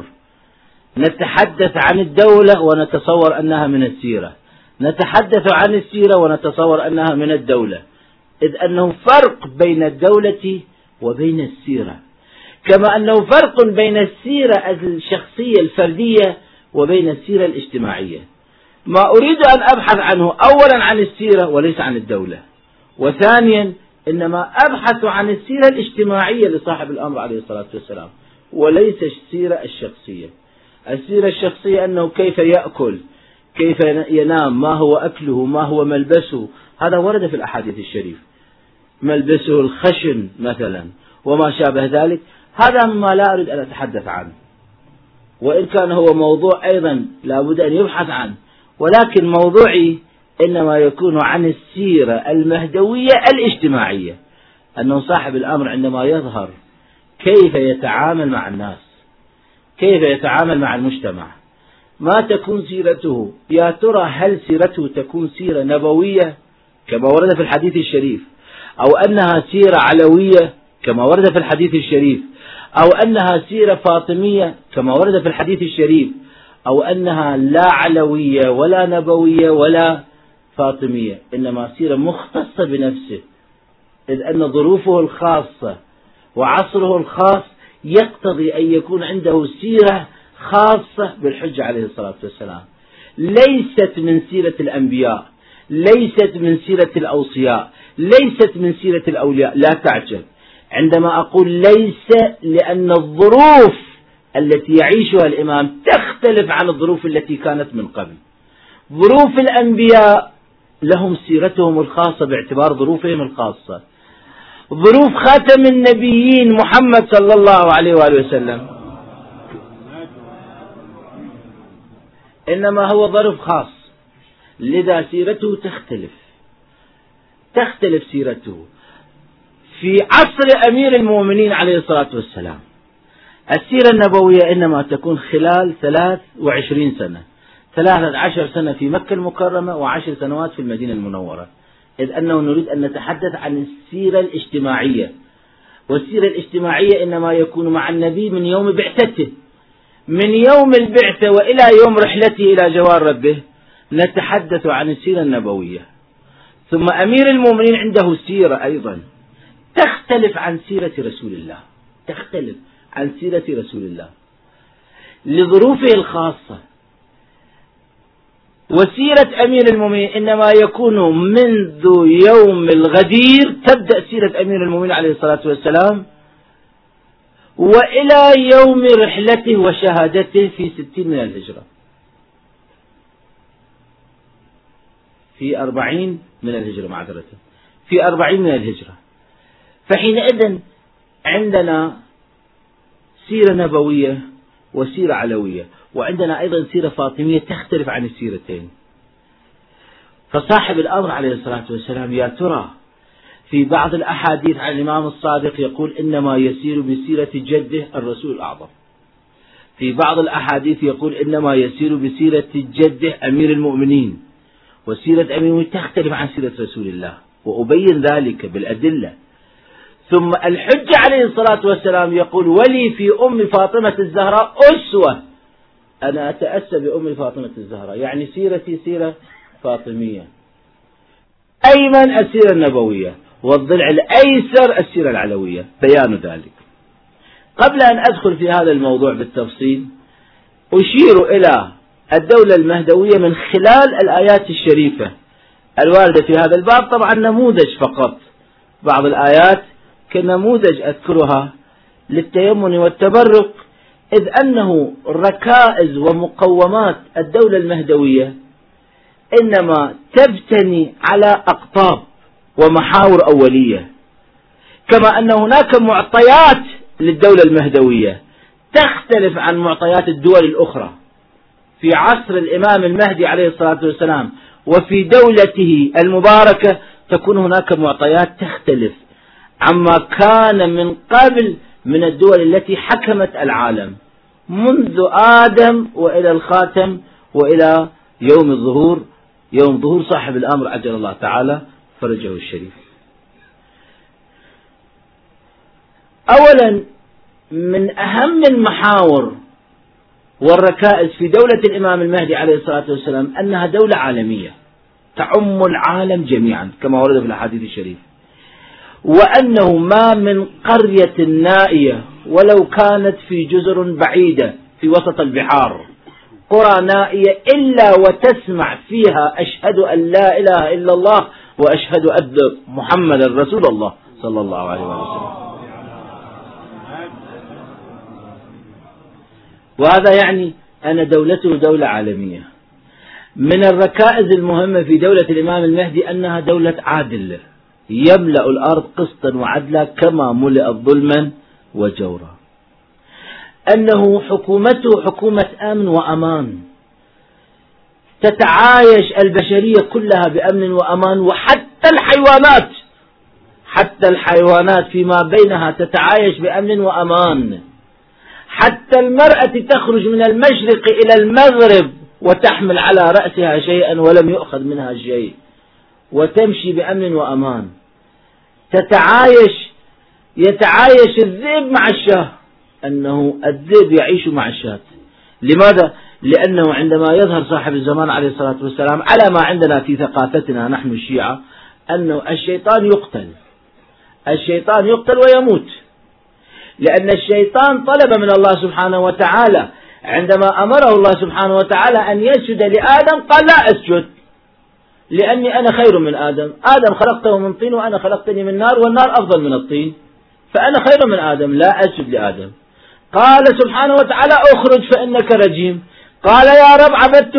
نتحدث عن الدولة ونتصور أنها من السيرة، نتحدث عن السيرة ونتصور أنها من الدولة، إذ أنه فرق بين الدولة وبين السيرة، كما أنه فرق بين السيرة الشخصية الفردية وبين السيرة الاجتماعية. ما أريد أن أبحث عنه أولا عن السيرة وليس عن الدولة، وثانيا إنما أبحث عن السيرة الاجتماعية لصاحب الأمر عليه الصلاة والسلام وليس السيرة الشخصية. السيرة الشخصية أنه كيف يأكل، كيف ينام، ما هو أكله، ما هو ملبسه، هذا ورد في الأحاديث الشريف، ملبسه الخشن مثلا وما شابه ذلك، هذا ما لا أريد أن أتحدث عنه، وإن كان هو موضوع أيضا لا بد أن يبحث عنه، ولكن موضوعي إنما يكون عن السيرة المهدوية الاجتماعية، أنه صاحب الأمر عندما يظهر كيف يتعامل مع الناس، كيف يتعامل مع المجتمع، ما تكون سيرته. يا ترى هل سيرته تكون سيرة نبوية كما ورد في الحديث الشريف، أو أنها سيرة علوية كما ورد في الحديث الشريف، أو أنها سيرة فاطمية كما ورد في الحديث الشريف، أو أنها لا علوية ولا نبوية ولا فاطمية، إنما سيرة مختصة بنفسه، إذ أن ظروفه الخاصة وعصره الخاص يقتضي أن يكون عنده سيرة خاصة بالحجة عليه الصلاة والسلام، ليست من سيرة الأنبياء، ليست من سيرة الأوصياء، ليست من سيرة الأولياء. لا تعجب عندما أقول ليس، لأن الظروف التي يعيشها الإمام تختلف عن الظروف التي كانت من قبل. ظروف الأنبياء لهم سيرتهم الخاصة باعتبار ظروفهم الخاصة، ظروف خاتم النبيين محمد صلى الله عليه وآله وسلم إنما هو ظرف خاص، لذا سيرته تختلف سيرته. في عصر أمير المؤمنين عليه الصلاة والسلام السيرة النبوية إنما تكون خلال 23 سنة، 13 سنة في مكة المكرمة و10 سنوات في المدينة المنورة، إذ أنه نريد أن نتحدث عن السيرة الاجتماعية، والسيرة الاجتماعية إنما يكون مع النبي من يوم بعثته، من يوم البعثة وإلى يوم رحلته إلى جوار ربه نتحدث عن السيرة النبوية. ثم أمير المؤمنين عنده سيرة أيضا تختلف عن سيرة رسول الله، تختلف عن سيرة رسول الله لظروفه الخاصة. وسيرة أمير المؤمنين إنما يكون منذ يوم الغدير، تبدأ سيرة أمير المؤمنين عليه الصلاة والسلام وإلى يوم رحلته وشهادته في 60 من الهجرة، في 40 من الهجرة معذرة، في 40 من الهجرة. فحينئذ عندنا سيرة نبوية وسيرة علوية، وعندنا أيضا سيرة فاطمية تختلف عن السيرتين. فصاحب الأمر عليه الصلاة والسلام يا ترى في بعض الأحاديث عن الإمام الصادق يقول إنما يسير بسيرة جده الرسول الأعظم، في بعض الأحاديث يقول إنما يسير بسيرة جده أمير المؤمنين، وسيرة أمير المؤمنين تختلف عن سيرة رسول الله، وأبين ذلك بالأدلة. ثم الحجة عليه الصلاة والسلام يقول ولي في أم فاطمة الزهراء أسوة، أنا أتأسى بأم فاطمة الزهراء، يعني سيرتي سيرة فاطمية. الأيمن السيرة النبوية، والضلع الأيسر السيرة العلوية، بيان ذلك. قبل أن أدخل في هذا الموضوع بالتفصيل أشير إلى الدولة المهدوية من خلال الآيات الشريفة الواردة في هذا الباب، طبعا نموذج فقط، بعض الآيات كنموذج أذكرها للتيمن والتبرك، إذ أنه ركائز ومقومات الدولة المهدوية إنما تبتني على أقطاب ومحاور أولية، كما أن هناك معطيات للدولة المهدوية تختلف عن معطيات الدول الأخرى. في عصر الإمام المهدي عليه الصلاة والسلام وفي دولته المباركة تكون هناك معطيات تختلف عما كان من قبل من الدول التي حكمت العالم منذ آدم وإلى الخاتم وإلى يوم ظهور صاحب الأمر عجل الله تعالى فرجه الشريف. أولا من أهم المحاور والركائز في دولة الإمام المهدي عليه الصلاة والسلام أنها دولة عالمية تعم العالم جميعا كما ورد في الأحاديث الشريفة، وأنه ما من قرية نائية ولو كانت في جزر بعيدة في وسط البحار، قرى نائية، إلا وتسمع فيها أشهد أن لا إله إلا الله وأشهد أن محمد رسول الله صلى الله عليه وسلم. وهذا يعني أن دولته دولة عالمية. من الركائز المهمة في دولة الإمام المهدي أنها دولة عادل، يملأ الأرض قسطا وعدلا كما ملئت ظلما وجورا. أنه حكومته حكومة أمن وأمان، تتعايش البشرية كلها بأمن وأمان، وحتى الحيوانات فيما بينها تتعايش بأمن وأمان. حتى المرأة تخرج من المشرق إلى المغرب وتحمل على رأسها شيئا ولم يؤخذ منها شيء، وتمشي بأمن وأمان. يتعايش الذئب مع الشاه، أنه الذئب يعيش مع الشاة. لماذا؟ لأنه عندما يظهر صاحب الزمان عليه الصلاة والسلام على ما عندنا في ثقافتنا نحن الشيعة، أنه الشيطان يقتل ويموت، لأن الشيطان طلب من الله سبحانه وتعالى عندما أمره الله سبحانه وتعالى أن يسجد لآدم قال لا أسجد لأني أنا خير من آدم خلقته من طين وأنا خلقتني من نار والنار أفضل من الطين، فأنا خير من آدم لا أسجد لآدم. قال سبحانه وتعالى اخرج فإنك رجيم. قال يا رب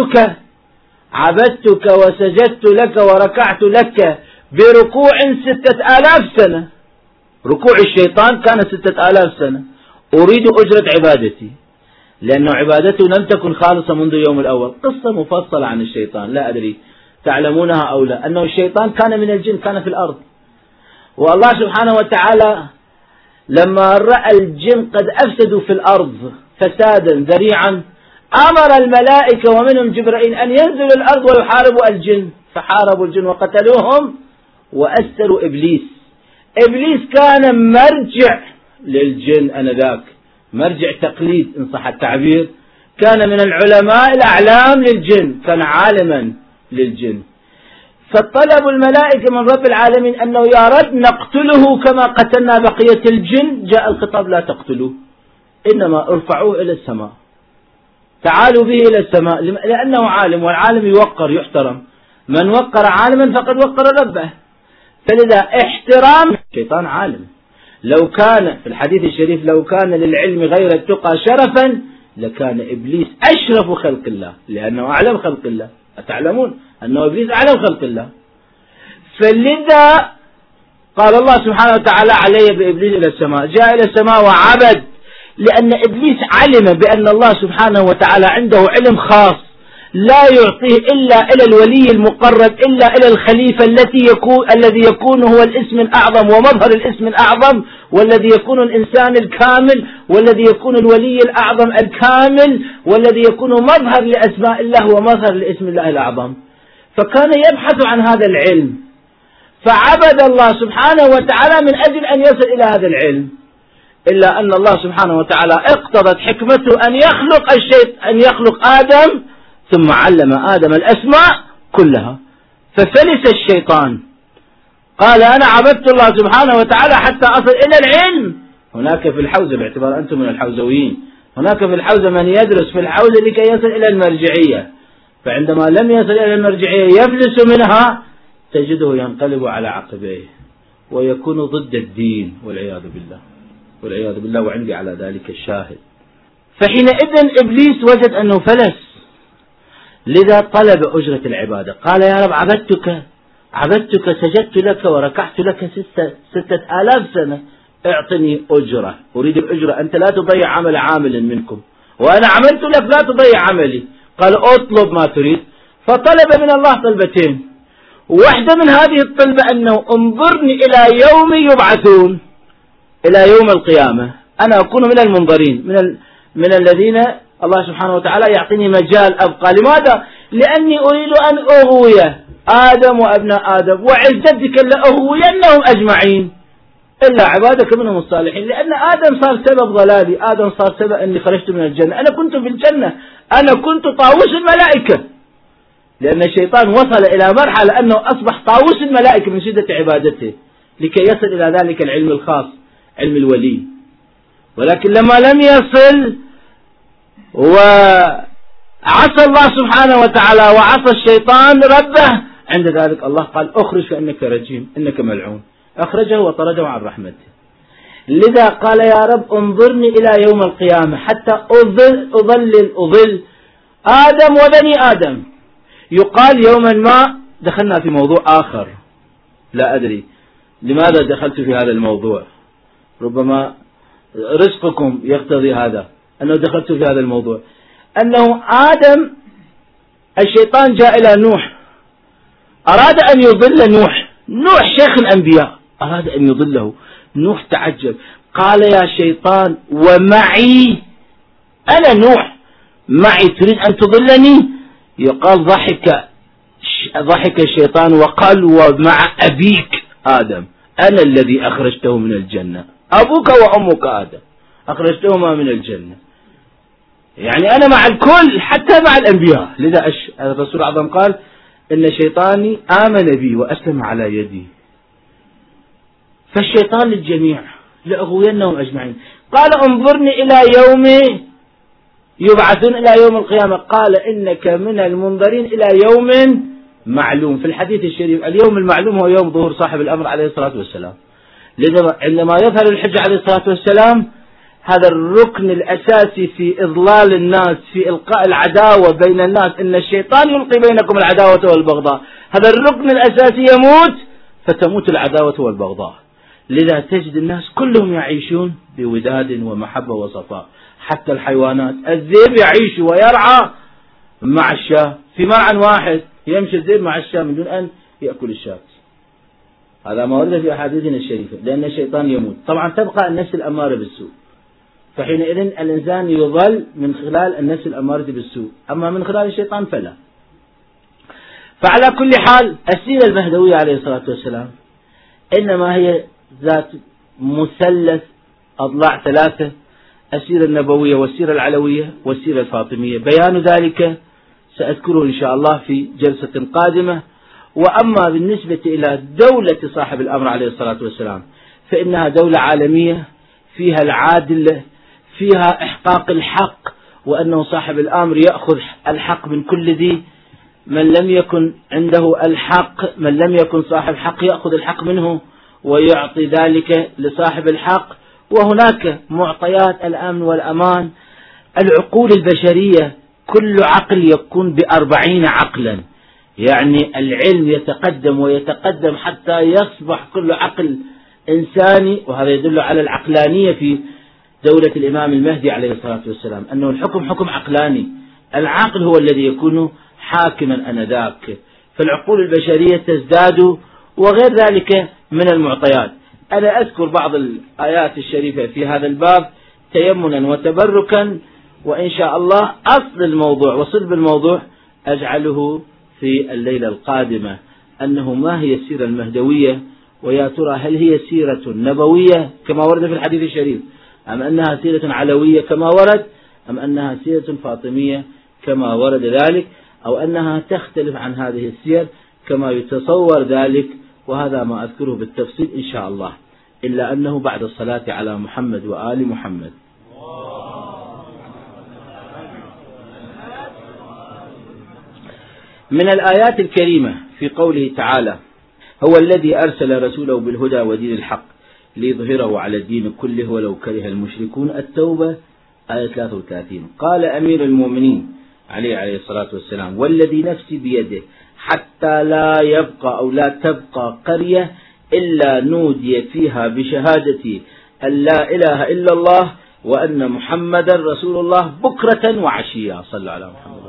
عبدتك وسجدت لك وركعت لك بركوع 6000 سنة. ركوع الشيطان كان 6000 سنة. أريد أجرة عبادتي، لأن عبادته لم تكن خالصة منذ يوم الأول. قصة مفصلة عن الشيطان لا أدري تعلمونها أو لا، أنه الشيطان كان من الجن، كان في الأرض، والله سبحانه وتعالى لما رأى الجن قد أفسدوا في الأرض فسادا ذريعا أمر الملائكة ومنهم جبرائيل أن ينزلوا الأرض ويحاربوا الجن، فحاربوا الجن وقتلوهم وأسروا إبليس. إبليس كان مرجع للجن أنذاك، مرجع تقليد إن صح التعبير، كان من العلماء الأعلام للجن، كان عالما للجن. فطلب الملائكة من رب العالمين أنه يا رب نقتله كما قتلنا بقية الجن. جاء الخطاب لا تقتلوه، إنما ارفعوه إلى السماء، تعالوا به إلى السماء، لأنه عالم، والعالم يوقر يحترم، من وقر عالما فقد وقر ربه. فلذا احترام الشيطان عالم. لو كان في الحديث الشريف لو كان للعلم غير التقى شرفا لكان إبليس أشرف خلق الله، لأنه أعلم خلق الله. أتعلمون أنه إبليس أعلم خلق الله؟ فلذا قال الله سبحانه وتعالى علي بإبليس إلى السماء، جاء إلى السماء وعبد، لأن إبليس علم بأن الله سبحانه وتعالى عنده علم خاص لا يعطيه إلا إلى الولي المقرب، إلا إلى الخليفة الذي يكون هو الاسم الأعظم ومظهر الاسم الأعظم، والذي يكون الإنسان الكامل، والذي يكون الولي الأعظم الكامل، والذي يكون مظهر لأسماء الله ومظهر لاسم الله الأعظم. فكان يبحث عن هذا العلم، فعبد الله سبحانه وتعالى من أجل أن يصل إلى هذا العلم. إلا أن الله سبحانه وتعالى اقتضت حكمته أن يخلق آدم، ثم علم آدم الأسماء كلها، ففلس الشيطان قال أنا عبدت الله سبحانه وتعالى حتى أصل إلى العلم. هناك في الحوزة، باعتبار أنتم من الحوزويين، هناك في الحوزة من يدرس في الحوزة لكي يصل إلى المرجعية، فعندما لم يصل إلى المرجعية يفلس منها تجده ينقلب على عقبيه ويكون ضد الدين والعياذ بالله والعياذ بالله، وعندي على ذلك الشاهد. فحينئذ إبليس وجد أنه فلس، لذا طلب أجرة العبادة. قال يا رب عبدتك سجدت لك وركعت لك 6000 سنة، اعطني أجرة، أريد الأجرة، أنت لا تضيع عمل عامل منكم، وأنا عملت لك لا تضيع عملي. قال أطلب ما تريد. فطلب من الله طلبتين، واحدة من هذه الطلبة أنه انظرني إلى يوم يبعثون، إلى يوم القيامة أنا أكون من المنظرين، من الذين الله سبحانه وتعالى يعطيني مجال أبقى. لماذا؟ لأني أريد أن أغوي آدم وأبناء آدم، وعزتك لأغوينهم أجمعين إلا عبادك منهم الصالحين. لأن آدم صار سبب ضلالي، آدم صار سبب أني خرجت من الجنة، أنا كنت في الجنة، أنا كنت طاووس الملائكة، لأن الشيطان وصل إلى مرحلة أنه أصبح طاووس الملائكة من شدة عبادته، لكي يصل إلى ذلك العلم الخاص، علم الولي. ولكن لما لم يصل وعصى الله سبحانه وتعالى وعصى الشيطان ربه، عند ذلك الله قال اخرج فإنك رجيم، إنك ملعون، أخرجه وطرده عن رحمته. لذا قال يا رب انظرني إلى يوم القيامة حتى أضل آدم وبني آدم. يقال يوما ما دخلنا في موضوع آخر، لا أدري لماذا دخلت في هذا الموضوع، ربما رزقكم يقتضي هذا، أنه دخلت في هذا الموضوع. أنه آدم، الشيطان جاء إلى نوح، أراد أن يضل نوح شيخ الأنبياء، أراد أن يضله. نوح تعجب، قال يا شيطان ومعي أنا نوح، معي تريد أن تضلني؟ يقال ضحك الشيطان وقال ومع أبيك آدم، أنا الذي أخرجته من الجنة، أبوك وأمك آدم أخرجتهما من الجنة، يعني أنا مع الكل حتى مع الأنبياء. لذا الرسول الأعظم قال إن شيطاني آمن بي وأسلم على يدي. فالشيطان للجميع لأغوينهم أجمعين. قال انظرني إلى يوم يبعثون، إلى يوم القيامة، قال إنك من المنظرين إلى يوم معلوم. في الحديث الشريف اليوم المعلوم هو يوم ظهور صاحب الأمر عليه الصلاة والسلام. لذا عندما يظهر الحجة عليه الصلاة والسلام، هذا الركن الأساسي في إضلال الناس، في إلقاء العداوة بين الناس، إن الشيطان يلقي بينكم العداوة والبغضاء، هذا الركن الأساسي يموت فتموت العداوة والبغضاء. لذا تجد الناس كلهم يعيشون بوداد ومحبة وصفاء، حتى الحيوانات، الذئب يعيش ويرعى مع الشاة في مرعى واحد، يمشي الذئب مع الشاة من دون أن يأكل الشاة. هذا ما ورد في أحاديثنا الشريفة، لأن الشيطان يموت. طبعا تبقى النفس الأمارة بالسوء، فحينئذ الإنسان يضل من خلال النفس الأمارة بالسوء، أما من خلال الشيطان فلا. فعلى كل حال السيرة المهدوية عليه الصلاة والسلام إنما هي ذات مثلث أضلاع ثلاثة، السيرة النبوية والسيرة العلوية والسيرة الفاطمية. بيان ذلك سأذكره إن شاء الله في جلسة قادمة. وأما بالنسبة إلى دولة صاحب الأمر عليه الصلاة والسلام فإنها دولة عالمية فيها العادل، فيها إحقاق الحق، وأنه صاحب الأمر يأخذ الحق من كل ذي، من لم يكن عنده الحق، من لم يكن صاحب حق يأخذ الحق منه ويعطي ذلك لصاحب الحق. وهناك معطيات الأمن والأمان. العقول البشرية كل عقل يكون ب40 عقلا، يعني العلم يتقدم ويتقدم حتى يصبح كل عقل إنساني، وهذا يدل على العقلانية في دولة الإمام المهدي عليه الصلاة والسلام، أنه الحكم حكم عقلاني، العاقل هو الذي يكون حاكما أنذاك. فالعقول البشرية تزداد وغير ذلك من المعطيات. أنا أذكر بعض الآيات الشريفة في هذا الباب تيمنا وتبركا، وإن شاء الله أصل الموضوع وصلب الموضوع أجعله في الليلة القادمة، أنه ما هي السيرة المهدوية، ويا ترى هل هي سيرة نبوية كما ورد في الحديث الشريف، أم أنها سيرة علوية كما ورد، أم أنها سيرة فاطمية كما ورد ذلك، أو أنها تختلف عن هذه السير كما يتصور ذلك وهذا ما أذكره بالتفصيل إن شاء الله، إلا أنه بعد الصلاة على محمد وآل محمد. من الآيات الكريمة في قوله تعالى: هو الذي أرسل رسوله بالهدى ودين الحق ليظهره على الدين كله ولو كره المشركون. التوبة آية 33. قال أمير المؤمنين عليه الصلاة والسلام: والذي نفسي بيده حتى لا يبقى أو لا تبقى قرية إلا نودي فيها بشهادة أن لا إله إلا الله وأن محمدا رسول الله بكرة وعشية. صلى على محمد.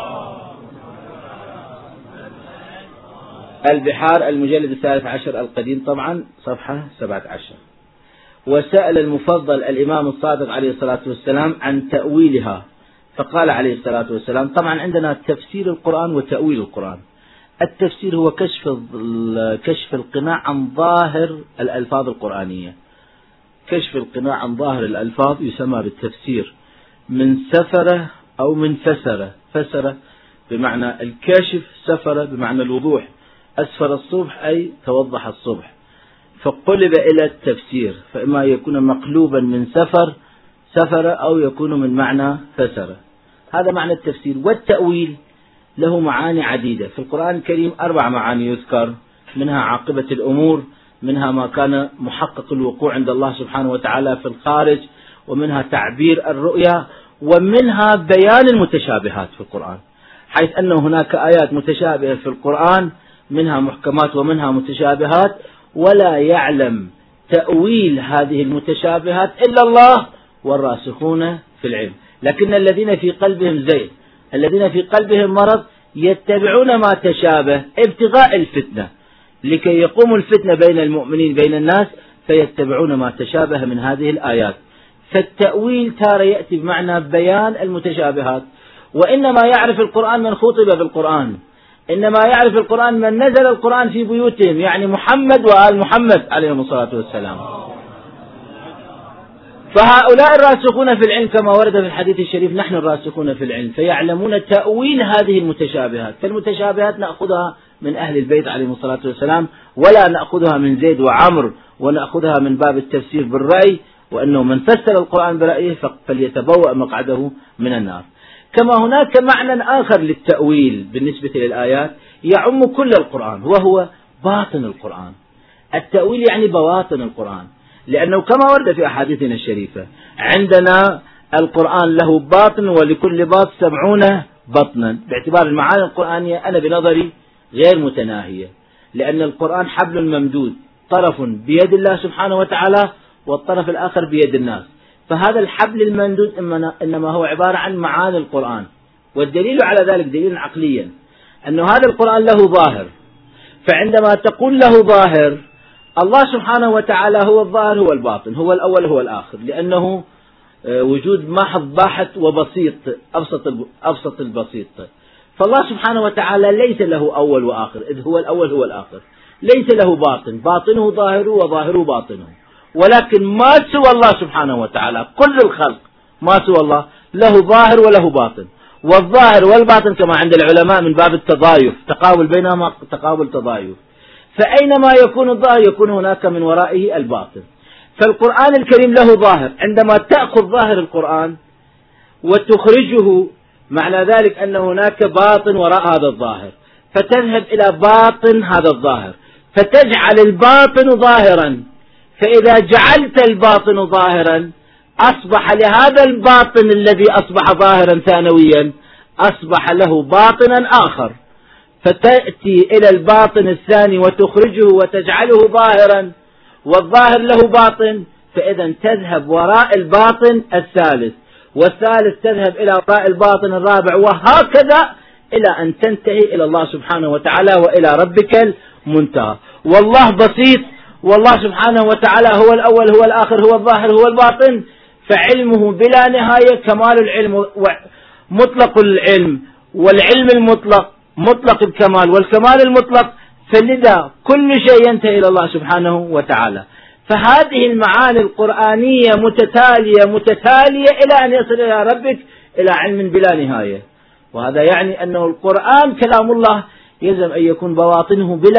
البحار المجلد 13 القديم طبعا صفحة 17. وسأل المفضل الإمام الصادق عليه الصلاة والسلام عن تأويلها فقال عليه الصلاة والسلام: طبعا عندنا تفسير القرآن وتأويل القرآن. التفسير هو كشف القناع عن ظاهر الألفاظ القرآنية. كشف القناع عن ظاهر الألفاظ يسمى بالتفسير، من سفرة أو من فسرة. فسرة بمعنى الكاشف، سفرة بمعنى الوضوح. أسفر الصبح أي توضح الصبح، فقلب إلى التفسير، فإما يكون مقلوبا من سفر أو يكون من معنى فسرة. هذا معنى التفسير. والتأويل له معاني عديدة في القرآن الكريم. 4 معاني يذكر، منها عاقبة الأمور، منها ما كان محقق الوقوع عند الله سبحانه وتعالى في الخارج، ومنها تعبير الرؤيا، ومنها بيان المتشابهات في القرآن، حيث أن هناك آيات متشابهة في القرآن منها محكمات ومنها متشابهات، ولا يعلم تأويل هذه المتشابهات إلا الله والراسخون في العلم. لكن الذين في قلبهم زيغ، الذين في قلبهم مرض، يتبعون ما تشابه ابتغاء الفتنة، لكي يقوم الفتنة بين المؤمنين بين الناس، فيتبعون ما تشابه من هذه الآيات. فالتأويل تارة يأتي بمعنى بيان المتشابهات. وإنما يعرف القرآن من خطب بالقرآن، إنما يعرف القرآن من نزل القرآن في بيوتهم، يعني محمد وآل محمد عليهم الصلاة والسلام. فهؤلاء الراسخون في العلم كما ورد في الحديث الشريف: نحن الراسخون في العلم، فيعلمون تأويل هذه المتشابهات. فالمتشابهات نأخذها من أهل البيت عليهم الصلاة والسلام، ولا نأخذها من زيد وعمر، ونأخذها من باب التفسير بالرأي، وأنه من فسر القرآن برأيه فليتبوأ مقعده من النار. كما هناك معنى آخر للتأويل بالنسبة للآيات يعم كل القرآن، وهو باطن القرآن. التأويل يعني بواطن القرآن، لأنه كما ورد في أحاديثنا الشريفة: عندنا القرآن له باطن ولكل باطن 70 بطنا. باعتبار المعاني القرآنية أنا بنظري غير متناهية، لأن القرآن حبل ممدود، طرف بيد الله سبحانه وتعالى والطرف الآخر بيد الناس. فهذا الحبل الممدود إنما هو عبارة عن معاني القرآن. والدليل على ذلك دليل عقليا، أن هذا القرآن له ظاهر. فعندما تقول له ظاهر، الله سبحانه وتعالى هو الظاهر هو الباطن، هو الأول هو الآخر، لأنه وجود محض باحث وبسيط، أبسط البسيط. فالله سبحانه وتعالى ليس له أول وآخر، إذ هو الأول هو الآخر. ليس له باطن، باطنه ظاهره وظاهره باطنه. ولكن ما سوى الله سبحانه وتعالى، كل الخلق ما سوى الله له ظاهر وله باطن. والظاهر والباطن كما عند العلماء من باب التضايف، تقابل بينهما تقابل تضايف. فأينما يكون الظاهر يكون هناك من ورائه الباطن. فالقرآن الكريم له ظاهر. عندما تأخذ ظاهر القرآن وتخرجه، معنى ذلك أن هناك باطن وراء هذا الظاهر، فتذهب إلى باطن هذا الظاهر فتجعل الباطن ظاهرا. فإذا جعلت الباطن ظاهرا أصبح لهذا الباطن الذي أصبح ظاهرا ثانويا أصبح له باطنا آخر، فتأتي إلى الباطن الثاني وتخرجه وتجعله ظاهرا، والظاهر له باطن، فإذا تذهب وراء الباطن الثالث، والثالث تذهب إلى وراء الباطن الرابع، وهكذا إلى أن تنتهي إلى الله سبحانه وتعالى وإلى ربك المنتهى. والله بسيط، والله سبحانه وتعالى هو الأول هو الآخر هو الظاهر هو الباطن، فعلمه بلا نهاية، كمال العلم مطلق العلم، والعلم المطلق مطلق الكمال، والكمال المطلق، فلذا كل شيء ينتهي إلى الله سبحانه وتعالى. فهذه المعاني القرآنية متتالية إلى أن يصل إلى ربك إلى علم بلا نهاية. وهذا يعني أنه القرآن كلام الله يلزم أن يكون بواطنه بلا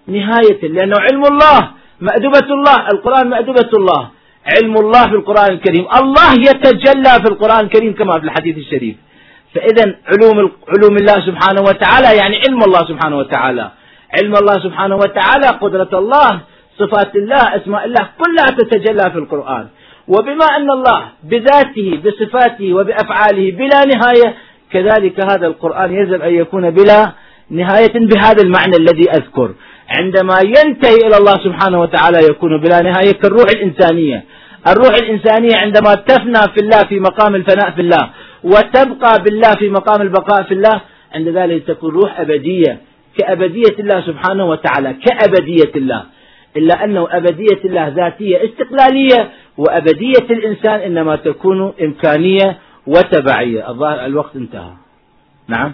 نهاية، لأنه علم الله مأدبة الله، القرآن مأدبة الله، علم الله في القرآن الكريم، الله يتجلى في القرآن الكريم كما في الحديث الشريف. فإذا علوم الله سبحانه وتعالى يعني علم الله سبحانه وتعالى، علم الله سبحانه وتعالى، قدرة الله، صفات الله، أسماء الله، كلها تتجلى في القرآن. وبما أن الله بذاته بصفاته وبأفعاله بلا نهاية، كذلك هذا القرآن يجب أن يكون بلا نهاية بهذا المعنى الذي أذكر. عندما ينتهي إلى الله سبحانه وتعالى يكون بلا نهاية، كالروح الإنسانية. الروح الإنسانية عندما تفنى في الله في مقام الفناء في الله، وتبقى بالله في مقام البقاء في الله، عند ذلك تكون روح أبدية كأبدية الله سبحانه وتعالى، كأبدية الله، إلا أنه أبدية الله ذاتية استقلالية، وأبدية الإنسان إنما تكون إمكانية وتبعية. الظاهر الوقت انتهى. نعم،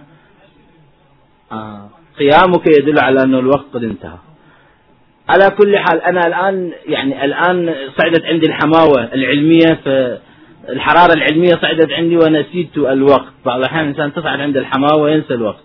قيامك يدل على أن الوقت قد انتهى. على كل حال أنا الآن صعدت عندي الحماوة العلمية، فالحرارة العلمية صعدت عندي ونسيت الوقت. بعض الأحيان الإنسان تصعد عند الحماوة وينسى الوقت.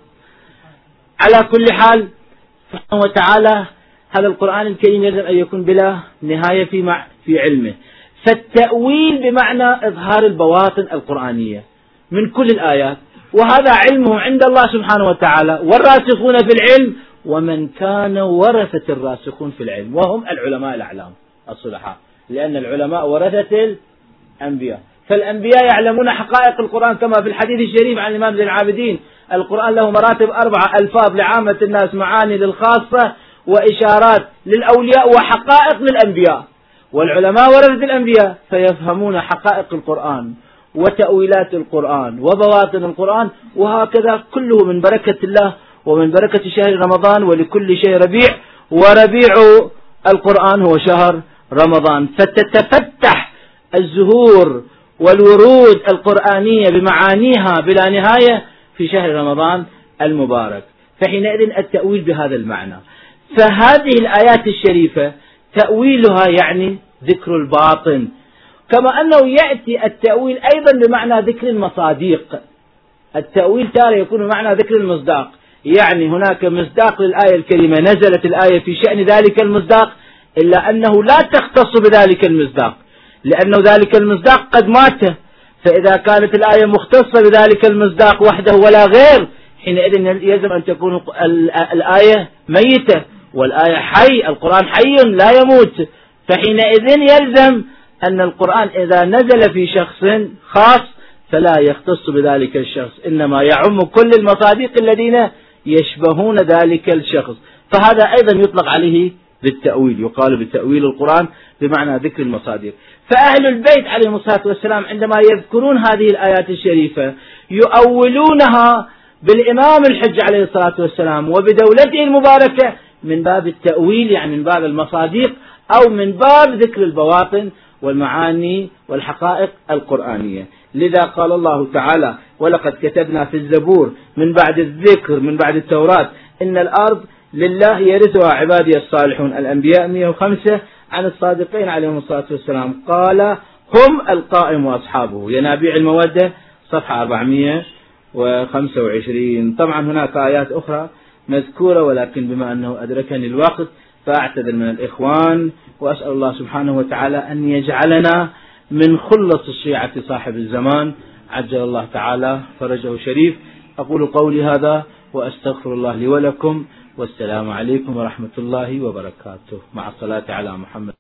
على كل حال سبحانه وتعالى هذا القرآن الكريم يجب أن يكون بلا نهاية في علمه. فالتأويل بمعنى إظهار البواطن القرآنية من كل الآيات، وهذا علمه عند الله سبحانه وتعالى، والراسخون في العلم ومن كان ورثة الراسخون في العلم، وهم العلماء الأعلام الصلحاء، لأن العلماء ورثة الأنبياء. فالأنبياء يعلمون حقائق القرآن كما في الحديث الشريف عن الإمام زين العابدين: القرآن له مراتب 4، ألفاظ لعامة الناس، معاني للخاصة، وإشارات للأولياء، وحقائق للأنبياء. والعلماء ورثة الأنبياء، فيفهمون حقائق القرآن وتأويلات القرآن وبواطن القرآن، وهكذا كله من بركة الله ومن بركة شهر رمضان. ولكل شيء ربيع، وربيع القرآن هو شهر رمضان، فتتفتح الزهور والورود القرآنية بمعانيها بلا نهاية في شهر رمضان المبارك. فحينئذ التأويل بهذا المعنى. فهذه الآيات الشريفة تأويلها يعني ذكر الباطن، كما أنه يأتي التأويل أيضا بمعنى ذكر المصاديق. التأويل تارة يكون بمعنى ذكر المصداق، يعني هناك مصداق للآية الكريمة، نزلت الآية في شأن ذلك المصداق، إلا أنه لا تختص بذلك المصداق، لأنه ذلك المصداق قد مات. فإذا كانت الآية مختصة بذلك المصداق وحده ولا غير، حينئذ يجب أن تكون الآية ميتة، والآية حي، القرآن حي لا يموت. فحينئذ يلزم أن القرآن إذا نزل في شخص خاص فلا يختص بذلك الشخص، إنما يعم كل المصاديق الذين يشبهون ذلك الشخص. فهذا أيضا يطلق عليه بالتأويل، يقال بتأويل القرآن بمعنى ذكر المصاديق. فأهل البيت عليهم الصلاة والسلام عندما يذكرون هذه الآيات الشريفة يؤولونها بالإمام الحج عليه الصلاة والسلام وبدولته المباركة من باب التأويل، يعني من باب المصاديق، أو من باب ذكر البواطن والمعاني والحقائق القرآنية. لذا قال الله تعالى: ولقد كتبنا في الزبور من بعد الذكر من بعد التوراة إن الأرض لله يرثها عبادي الصالحون. الأنبياء 105 عن الصادقين عليهم الصلاة والسلام قال: هم القائم وأصحابه. ينابيع المودة صفحة 425. طبعا هناك آيات أخرى مذكورة، ولكن بما أنه أدركني الوقت فأعتذر من الإخوان، وأسأل الله سبحانه وتعالى أن يجعلنا من خلص الشيعة صاحب الزمان عجل الله تعالى فرجه شريف. أقول قولي هذا وأستغفر الله لي ولكم، والسلام عليكم ورحمة الله وبركاته، مع الصلاة على محمد.